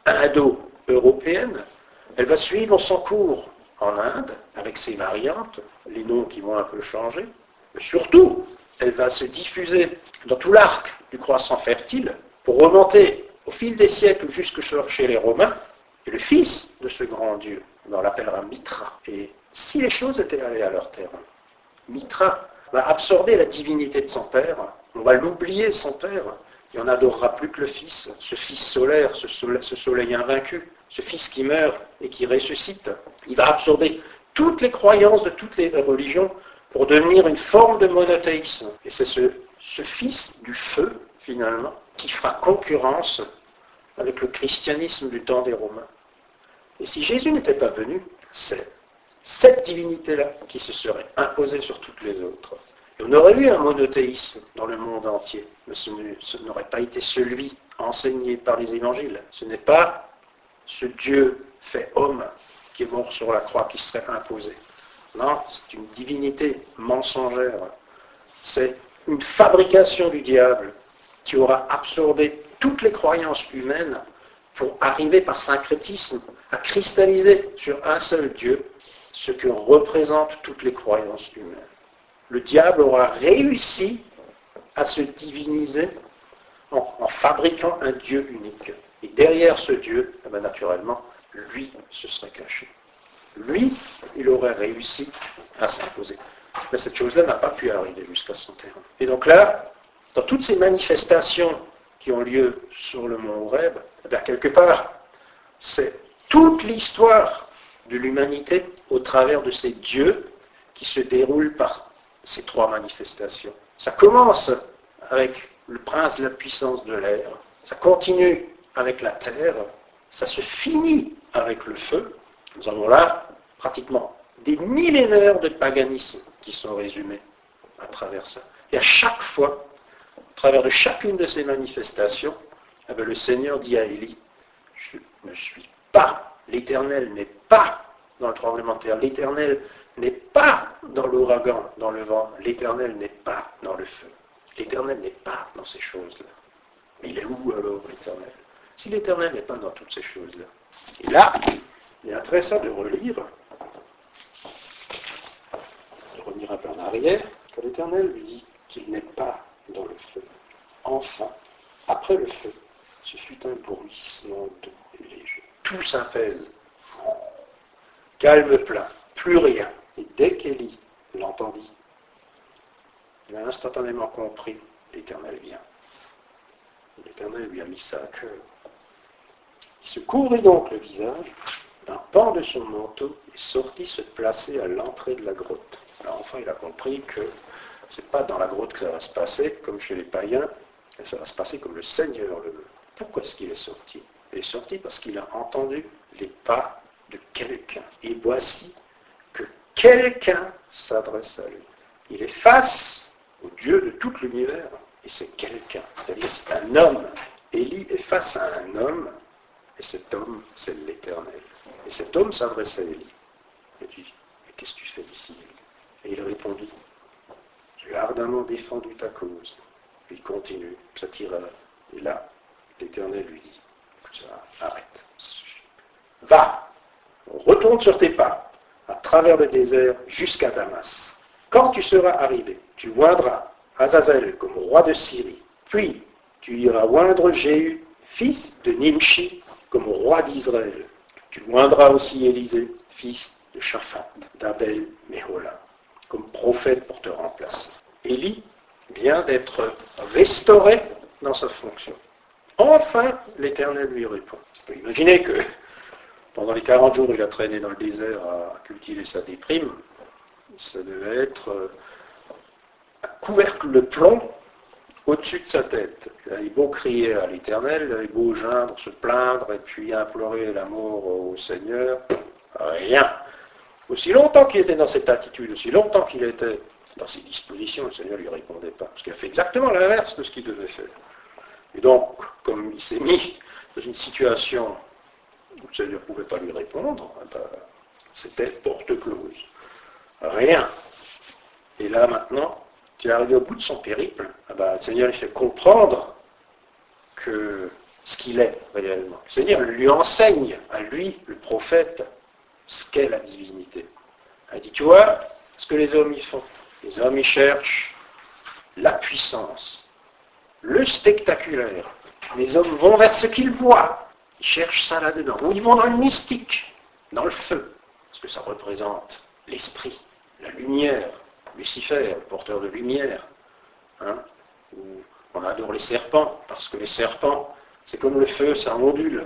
[SPEAKER 1] indo-européenne. Elle va suivre son cours en Inde, avec ses variantes, les noms qui vont un peu changer. Mais surtout, elle va se diffuser dans tout l'arc du croissant fertile pour remonter au fil des siècles jusque chez les Romains. Et le fils de ce grand dieu, on l'appellera Mitra. Et si les choses étaient allées à leur terme, Mitra va absorber la divinité de son père, on va l'oublier son père, et on n'adorera plus que le fils, ce fils solaire, ce soleil, ce soleil invaincu, ce fils qui meurt et qui ressuscite. Il va absorber toutes les croyances de toutes les religions pour devenir une forme de monothéisme. Et c'est ce, ce fils du feu, finalement, qui fera concurrence avec le christianisme du temps des Romains. Et si Jésus n'était pas venu, c'est cette divinité-là qui se serait imposée sur toutes les autres. Et on aurait eu un monothéisme dans le monde entier, mais ce, ce n'aurait pas été celui enseigné par les évangiles. Ce n'est pas ce Dieu fait homme qui est mort sur la croix qui serait imposé. Non, c'est une divinité mensongère. C'est une fabrication du diable qui aura absorbé toutes les croyances humaines pour arriver par syncrétisme à cristalliser sur un seul Dieu ce que représentent toutes les croyances humaines. Le diable aura réussi à se diviniser en, en fabriquant un Dieu unique. Et derrière ce Dieu, eh bien, naturellement, lui se serait caché. Lui, il aurait réussi à s'imposer. Mais cette chose-là n'a pas pu arriver jusqu'à son terme. Et donc là, dans toutes ces manifestations qui ont lieu sur le mont Horeb, eh bien, quelque part, c'est toute l'histoire de l'humanité au travers de ces dieux qui se déroulent par ces trois manifestations. Ça commence avec le prince de la puissance de l'air, ça continue avec la terre, ça se finit avec le feu. Nous avons là pratiquement des millénaires de paganisme qui sont résumés à travers ça. Et à chaque fois, au travers de chacune de ces manifestations, eh bien, le Seigneur dit à Élie, je ne suis pas, l'Éternel n'est pas dans le tremblement de terre, l'Éternel n'est pas dans l'ouragan, dans le vent, l'Éternel n'est pas dans le feu, l'Éternel n'est pas dans ces choses-là. Mais il est où alors l'Éternel? Si l'Éternel n'est pas dans toutes ces choses-là. Et là, il est intéressant de relire, de revenir un peu en arrière, que l'Éternel lui dit qu'il n'est pas dans le feu. Enfin, après le feu, ce fut un bruissement doux et léger. Tout s'apaise. Calme plein, plus rien. Et dès qu'Élie l'entendit, il a instantanément compris, l'Éternel vient. L'Éternel lui a mis ça à cœur. Il se couvrit donc le visage d'un pan de son manteau et sortit se placer à l'entrée de la grotte. Alors enfin, il a compris que ce n'est pas dans la grotte que ça va se passer, comme chez les païens, et ça va se passer comme le Seigneur le veut. Pourquoi est-ce qu'il est sorti? Il est sorti parce qu'il a entendu les pas de quelqu'un. Et voici que quelqu'un s'adresse à lui. Il est face au Dieu de tout l'univers, et c'est quelqu'un, c'est-à-dire c'est un homme. Élie est face à un homme, et cet homme, c'est l'Éternel. Et cet homme s'adresse à Élie. Et dit, mais qu'est-ce que tu fais ici? Et il répondit, tu as ardemment défendu ta cause. Puis il continue, ça tire. Et là, l'Éternel lui dit, ça, arrête, ça suffit. Va, retourne sur tes pas, à travers le désert jusqu'à Damas. Quand tu seras arrivé, tu oindras Azazel comme roi de Syrie. Puis, tu iras oindre Jéhu, fils de Nimshi, comme roi d'Israël. Tu oindras aussi Élisée, fils de Shaphat, d'Abel Méhola, comme prophète pour te remplacer. Élie vient d'être restauré dans sa fonction. Enfin, l'Éternel lui répond. On peut imaginer que pendant les quarante jours, il a traîné dans le désert à cultiver sa déprime. Ça devait être euh, un couvercle de plomb au-dessus de sa tête. Il avait beau crier à l'Éternel, il avait beau geindre, se plaindre et puis implorer l'amour au Seigneur. Rien. Aussi longtemps qu'il était dans cette attitude, aussi longtemps qu'il était dans ses dispositions, le Seigneur ne lui répondait pas. Parce qu'il a fait exactement l'inverse de ce qu'il devait faire. Et donc, comme il s'est mis dans une situation où le Seigneur ne pouvait pas lui répondre, eh ben, c'était porte close. Rien. Et là, maintenant, tu es arrivé au bout de son périple, eh ben, le Seigneur lui fait comprendre que ce qu'il est réellement. Le Seigneur lui enseigne, à lui, le prophète, ce qu'est la divinité. Il dit, tu vois, ce que les hommes y font. Les hommes y cherchent la puissance, le spectaculaire. Les hommes vont vers ce qu'ils voient. Ils cherchent ça là-dedans. Ou ils vont dans le mystique, dans le feu, parce que ça représente l'esprit, la lumière, Lucifer, le porteur de lumière. Hein, ou on adore les serpents, parce que les serpents, c'est comme le feu, ça ondule.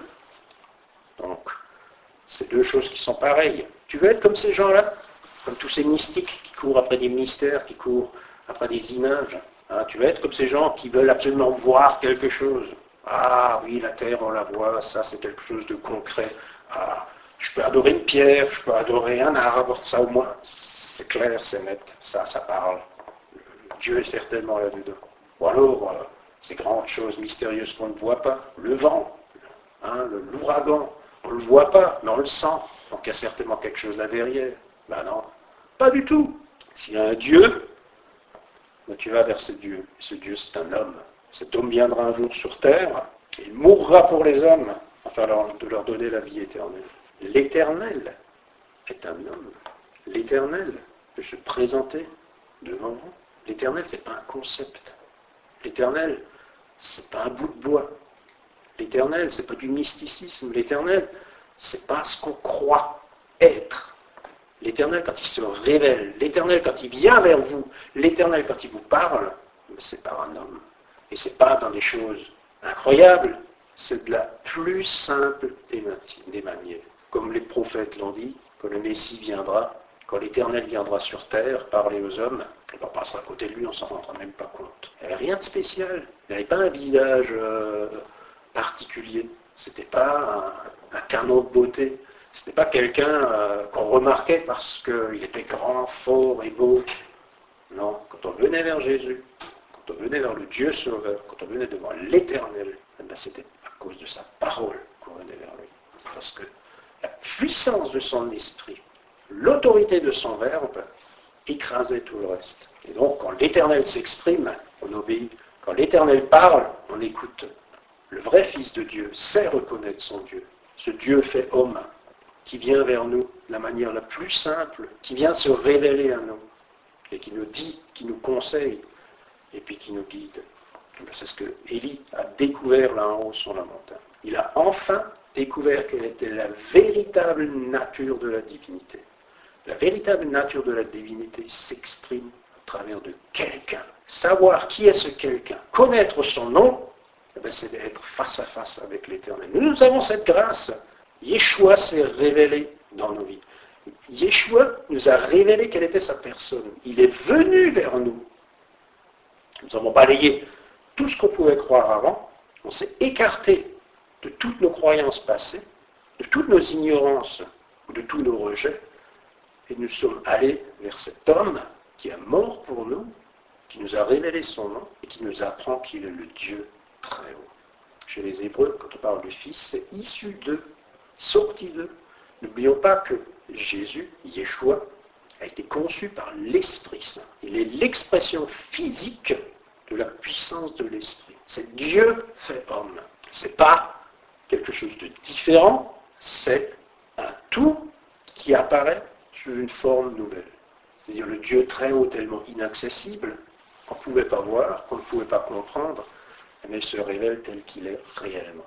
[SPEAKER 1] Donc, c'est deux choses qui sont pareilles. Tu veux être comme ces gens-là, comme tous ces mystiques qui courent après des mystères, qui courent après des images. Hein, tu veux être comme ces gens qui veulent absolument voir quelque chose. Ah oui, la terre, on la voit, ça c'est quelque chose de concret. Ah, je peux adorer une pierre, je peux adorer un arbre, ça au moins, c'est clair, c'est net, ça, ça parle. Dieu est certainement là-dedans. Ou alors, euh, ces grandes choses mystérieuses qu'on ne voit pas, le vent, hein, le, l'ouragan, on ne le voit pas, mais on le sent. Donc il y a certainement quelque chose là derrière. Ben non, pas du tout. S'il y a un Dieu, ben tu vas vers ce Dieu. Ce Dieu, c'est un homme. Cet homme viendra un jour sur terre, il mourra pour les hommes, afin de leur donner la vie éternelle. L'Éternel est un homme. L'Éternel peut se présenter devant vous. L'Éternel, ce n'est pas un concept. L'Éternel, ce n'est pas un bout de bois. L'Éternel, ce n'est pas du mysticisme. L'Éternel, ce n'est pas ce qu'on croit être. L'Éternel, quand il se révèle, l'Éternel, quand il vient vers vous, l'Éternel, quand il vous parle, c'est par un homme. Et ce n'est pas dans des choses incroyables, c'est de la plus simple des manières. Comme les prophètes l'ont dit, quand le Messie viendra, quand l'Éternel viendra sur terre, parler aux hommes, on passera à côté de lui, on ne s'en rendra même pas compte. Il n'y avait rien de spécial. Il n'avait pas un visage euh, particulier. Ce n'était pas un, un canon de beauté. Ce n'était pas quelqu'un euh, qu'on remarquait parce qu'il était grand, fort et beau. Non, quand on venait vers Jésus, quand on venait vers le Dieu sauveur, quand on venait devant l'Éternel, eh ben c'était à cause de sa parole qu'on venait vers lui. C'est parce que la puissance de son esprit, l'autorité de son verbe, écrasait tout le reste. Et donc, quand l'Éternel s'exprime, on obéit. Quand l'Éternel parle, on écoute. Le vrai Fils de Dieu sait reconnaître son Dieu. Ce Dieu fait homme, qui vient vers nous de la manière la plus simple, qui vient se révéler à nous, et qui nous dit, qui nous conseille, et puis qui nous guide. C'est ce que Élie a découvert là en haut sur la montagne. Il a enfin découvert quelle était la véritable nature de la divinité. La véritable nature de la divinité s'exprime à travers de quelqu'un. Savoir qui est ce quelqu'un, connaître son nom, eh bien, c'est d'être face à face avec l'Éternel. Nous, nous avons cette grâce. Yeshua s'est révélé dans nos vies. Yeshua nous a révélé quelle était sa personne. Il est venu vers nous. Nous avons balayé tout ce qu'on pouvait croire avant. On s'est écarté de toutes nos croyances passées, de toutes nos ignorances ou de tous nos rejets. Et nous sommes allés vers cet homme qui est mort pour nous, qui nous a révélé son nom et qui nous apprend qu'il est le Dieu très haut. Chez les Hébreux, quand on parle du Fils, c'est issu d'eux, sorti d'eux. N'oublions pas que Jésus, Yeshua, a été conçu par l'Esprit Saint. Il est l'expression physique de la puissance de l'Esprit. C'est Dieu fait homme. Ce n'est pas quelque chose de différent, c'est un tout qui apparaît sous une forme nouvelle. C'est-à-dire le Dieu très haut, tellement inaccessible, qu'on ne pouvait pas voir, qu'on ne pouvait pas comprendre, mais il se révèle tel qu'il est réellement.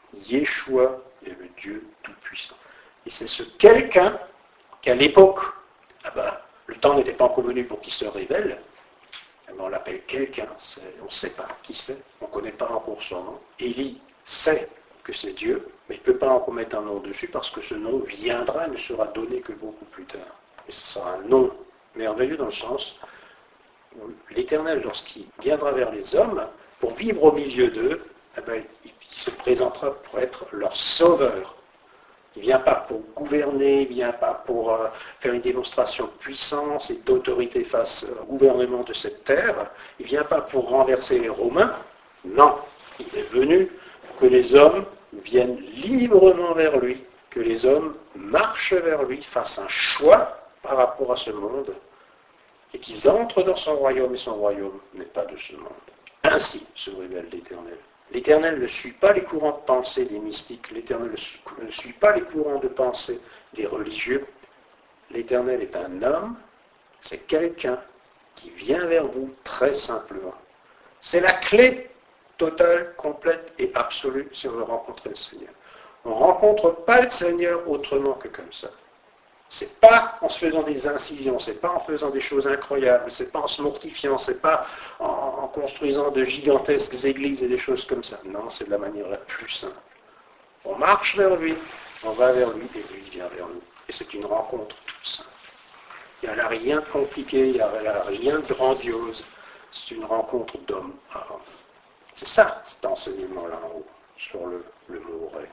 [SPEAKER 1] Yeshua est le Dieu tout-puissant. Et c'est ce quelqu'un qu'à l'époque, ah ben, le temps n'était pas encore venu pour qu'il se révèle, mais on l'appelle quelqu'un, on ne sait pas qui c'est, on ne connaît pas encore son nom. Élie sait que c'est Dieu, mais il ne peut pas encore mettre un nom dessus parce que ce nom viendra et ne sera donné que beaucoup plus tard. Et ce sera un nom merveilleux dans le sens où l'Éternel, lorsqu'il viendra vers les hommes, pour vivre au milieu d'eux, eh ben, il se présentera pour être leur sauveur.
[SPEAKER 2] Il ne vient pas pour gouverner, il ne vient pas pour euh, faire une démonstration de puissance et d'autorité face au gouvernement de cette terre. Il ne vient pas pour renverser les Romains. Non, il est venu pour que les hommes viennent librement vers lui, que les hommes marchent vers lui, fassent un choix par rapport à ce monde, et qu'ils entrent dans son royaume, et son royaume n'est pas de ce monde. Ainsi se révèle l'Éternel. L'Éternel ne suit pas les courants de pensée des mystiques, l'Éternel ne suit pas les courants de pensée des religieux. L'Éternel est un homme, c'est quelqu'un qui vient vers vous très simplement. C'est la clé totale, complète et absolue si on veut rencontrer le Seigneur. On ne rencontre pas le Seigneur autrement que comme ça. C'est pas en se faisant des incisions, c'est pas en faisant des choses incroyables, c'est pas en se mortifiant, c'est pas en, en construisant de gigantesques églises et des choses comme ça. Non, c'est de la manière la plus simple. On marche vers lui, on va vers lui et lui vient vers nous. Et c'est une rencontre toute simple. Il n'y a rien de compliqué, il n'y a rien de grandiose. C'est une rencontre d'homme à homme. C'est ça, cet enseignement-là en haut, sur le, le mot règle.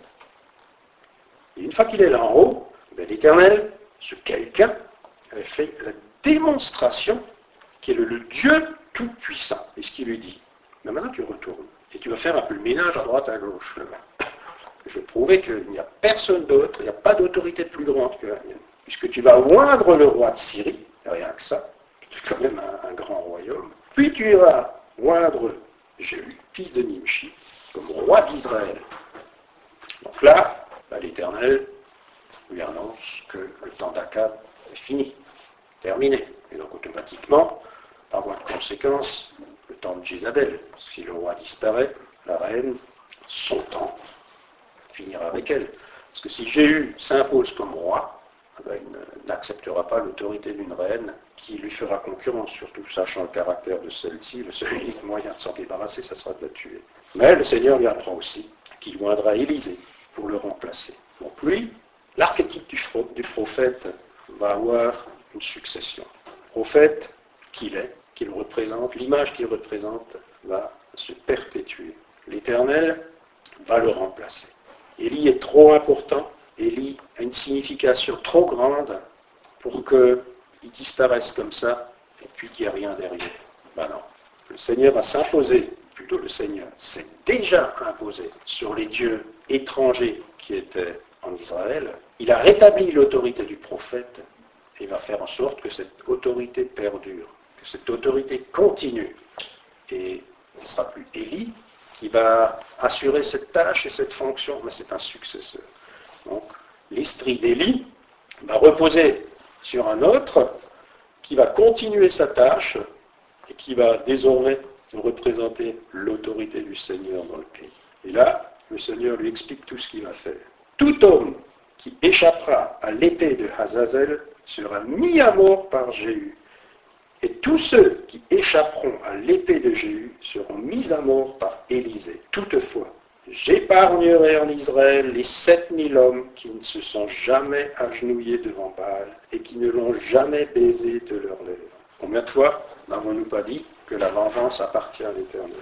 [SPEAKER 2] Et une fois qu'il est là en haut, ben, l'Éternel, ce quelqu'un, avait fait la démonstration qu'il est le, le Dieu tout-puissant. Et ce qu'il lui dit, mais maintenant tu retournes, et tu vas faire un peu le ménage à droite, à gauche. Là. Je vais prouver qu'il n'y a personne d'autre, il n'y a pas d'autorité plus grande que la mienne. Puisque tu vas oindre le roi de Syrie, rien que ça, c'est quand même un, un grand royaume. Puis tu iras oindre Jéhu, fils de Nimshi, comme roi d'Israël. Donc là, bah, l'Éternel lui annonce que le temps d'Akab est fini, terminé. Et donc automatiquement, par voie de conséquence, le temps de Jézabel. Si le roi disparaît, la reine, son temps finira avec elle. Parce que si Jéhu s'impose comme roi, eh ben, il n'acceptera pas l'autorité d'une reine qui lui fera concurrence, surtout sachant le caractère de celle-ci. Le seul unique moyen de s'en débarrasser, ça sera de la tuer. Mais le Seigneur lui apprend aussi qu'il oindra Élisée pour le remplacer. Donc lui, l'archétype du, du prophète va avoir une succession. Le prophète qu'il est, qu'il représente, l'image qu'il représente va se perpétuer. L'Éternel va le remplacer. Élie est trop important, Élie a une signification trop grande pour qu'il disparaisse comme ça et puis qu'il n'y ait rien derrière. Ben non. Le Seigneur va s'imposer, plutôt le Seigneur s'est déjà imposé sur les dieux étrangers qui étaient en Israël. Il a rétabli l'autorité du prophète et il va faire en sorte que cette autorité perdure, que cette autorité continue. Et ce ne sera plus Élie qui va assurer cette tâche et cette fonction, mais c'est un successeur. Donc, l'esprit d'Élie va reposer sur un autre qui va continuer sa tâche et qui va désormais représenter l'autorité du Seigneur dans le pays. Et là, le Seigneur lui explique tout ce qu'il va faire. Tout homme qui échappera à l'épée de Hazazel sera mis à mort par Jéhu. Et tous ceux qui échapperont à l'épée de Jéhu seront mis à mort par Élisée. Toutefois, j'épargnerai en Israël les sept mille hommes qui ne se sont jamais agenouillés devant Baal et qui ne l'ont jamais baisé de leurs lèvres. Combien de fois n'avons-nous pas dit que la vengeance appartient à l'Éternel?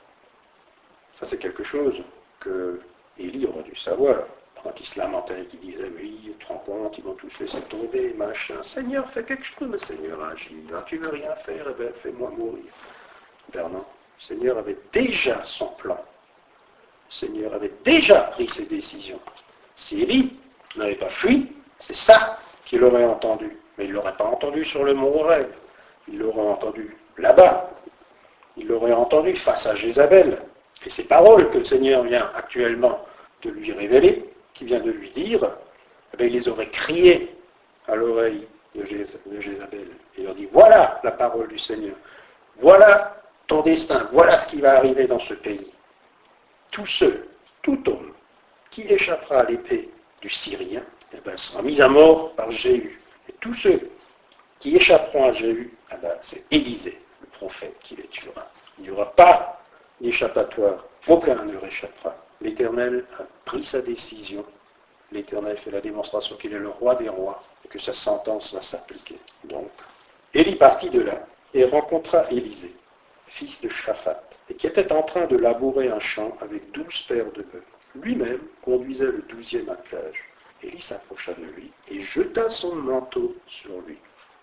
[SPEAKER 2] Ça, c'est quelque chose que Élie aurait dû savoir. Quand il se lamentait, qu'il disait, oui, te rends compte, ils vont tous laisser tomber, machin. Seigneur, fais quelque chose, mais Seigneur agit. Ah, tu veux rien faire, eh bien, fais-moi mourir. Ben non, le Seigneur avait déjà son plan. Le Seigneur avait déjà pris ses décisions. Si Élie n'avait pas fui, c'est ça qu'il aurait entendu. Mais il ne l'aurait pas entendu sur le mont Horeb. Il l'aurait entendu là-bas. Il l'aurait entendu face à Jézabel. Et ces paroles que le Seigneur vient actuellement de lui révéler, qui vient de lui dire, eh bien, il les aurait criées à l'oreille de, Jéz- de Jézabel. Et il leur dit, voilà la parole du Seigneur. Voilà ton destin. Voilà ce qui va arriver dans ce pays. Tous ceux, tout homme, qui échappera à l'épée du Syrien, eh bien, sera mis à mort par Jéhu. Et tous ceux qui échapperont à Jéhu, eh bien, c'est Élisée, le prophète, qui les tuera. Il n'y aura pas d'échappatoire. Aucun ne réchappera. L'Éternel a pris sa décision. L'Éternel fait la démonstration qu'il est le roi des rois et que sa sentence va s'appliquer. Donc, Élie partit de là et rencontra Élisée, fils de Shaphat, et qui était en train de labourer un champ avec douze paires de bœufs. Lui-même conduisait le douzième attelage. Élie s'approcha de lui et jeta son manteau sur lui.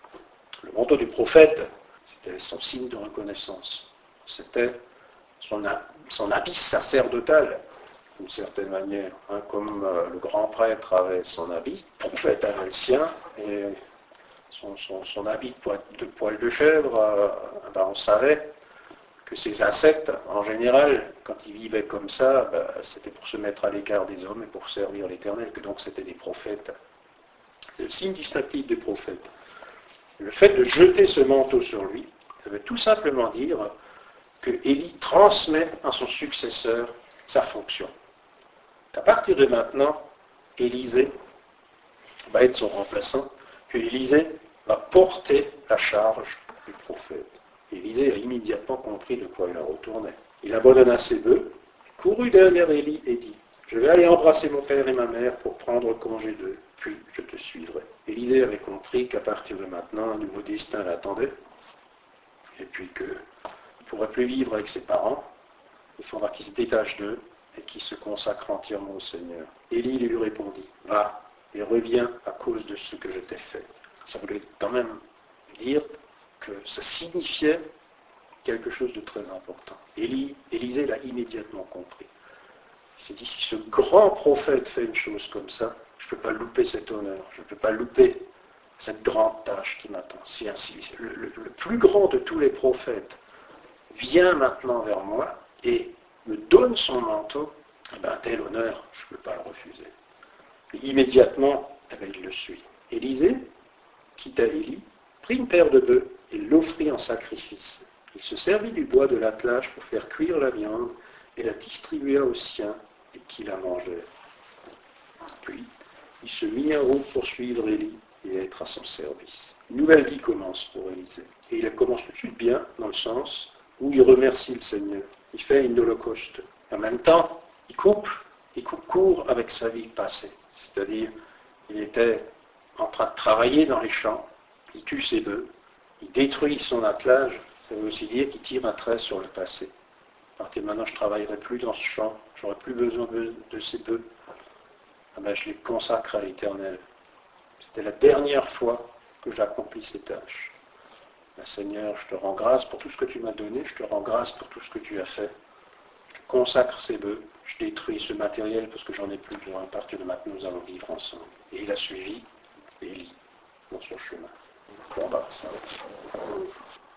[SPEAKER 2] Le manteau du prophète, c'était son signe de reconnaissance. C'était son, son habit sacerdotal, d'une certaine manière. Hein, comme euh, le grand prêtre avait son habit, le prophète avait le sien, et son, son, son habit de poil de, poil de chèvre, euh, ben on savait que ces ascètes, en général, quand ils vivaient comme ça, ben, c'était pour se mettre à l'écart des hommes et pour servir l'Éternel, que donc c'était des prophètes. C'est le signe distinctif des prophètes. Le fait de jeter ce manteau sur lui, ça veut tout simplement dire que Élie transmet à son successeur sa fonction. À partir de maintenant, Élisée va être son remplaçant, que Élisée va porter la charge du prophète. Élisée a immédiatement compris de quoi il en retournait. Il abandonna ses bœufs, courut derrière Élie et dit « Je vais aller embrasser mon père et ma mère pour prendre congé d'eux, puis je te suivrai. » Élisée avait compris qu'à partir de maintenant, un nouveau destin l'attendait, et puis qu'il ne pourrait plus vivre avec ses parents. Il faudra qu'il se détache d'eux et qu'il se consacre entièrement au Seigneur. Élie lui répondit « Va et reviens à cause de ce que je t'ai fait. » Ça voulait quand même dire que ça signifiait quelque chose de très important. Élie, Élisée l'a immédiatement compris. Il s'est dit, si ce grand prophète fait une chose comme ça, je ne peux pas louper cet honneur, je ne peux pas louper cette grande tâche qui m'attend. Si ainsi, le, le, le plus grand de tous les prophètes vient maintenant vers moi et me donne son manteau, eh bien, tel honneur, je ne peux pas le refuser. Et immédiatement, eh bien, il le suit. Élisée quitta Élie, prit une paire de bœufs et l'offrit en sacrifice. Il se servit du bois de l'attelage pour faire cuire la viande et la distribua aux siens et qui la mangeaient. Puis, il se mit en route pour suivre Élie et être à son service. Une nouvelle vie commence pour Élisée. Et il commence tout de suite bien, dans le sens où il remercie le Seigneur. Il fait une holocauste. En même temps, il coupe, il coupe court avec sa vie passée. C'est-à-dire, il était en train de travailler dans les champs, il tue ses bœufs, il détruit son attelage, ça veut aussi dire qu'il tire un trait sur le passé. À partir de maintenant, je ne travaillerai plus dans ce champ, je n'aurai plus besoin de, de ces bœufs. Ah ben, je les consacre à l'Éternel. C'était la dernière fois que j'accomplis ces tâches. Ben, Seigneur, je te rends grâce pour tout ce que tu m'as donné, je te rends grâce pour tout ce que tu as fait. Je te consacre ces bœufs, je détruis ce matériel parce que j'en ai plus besoin. À partir de maintenant, nous allons vivre ensemble. Et il a suivi Élie dans son chemin. Bon, bah, ça va.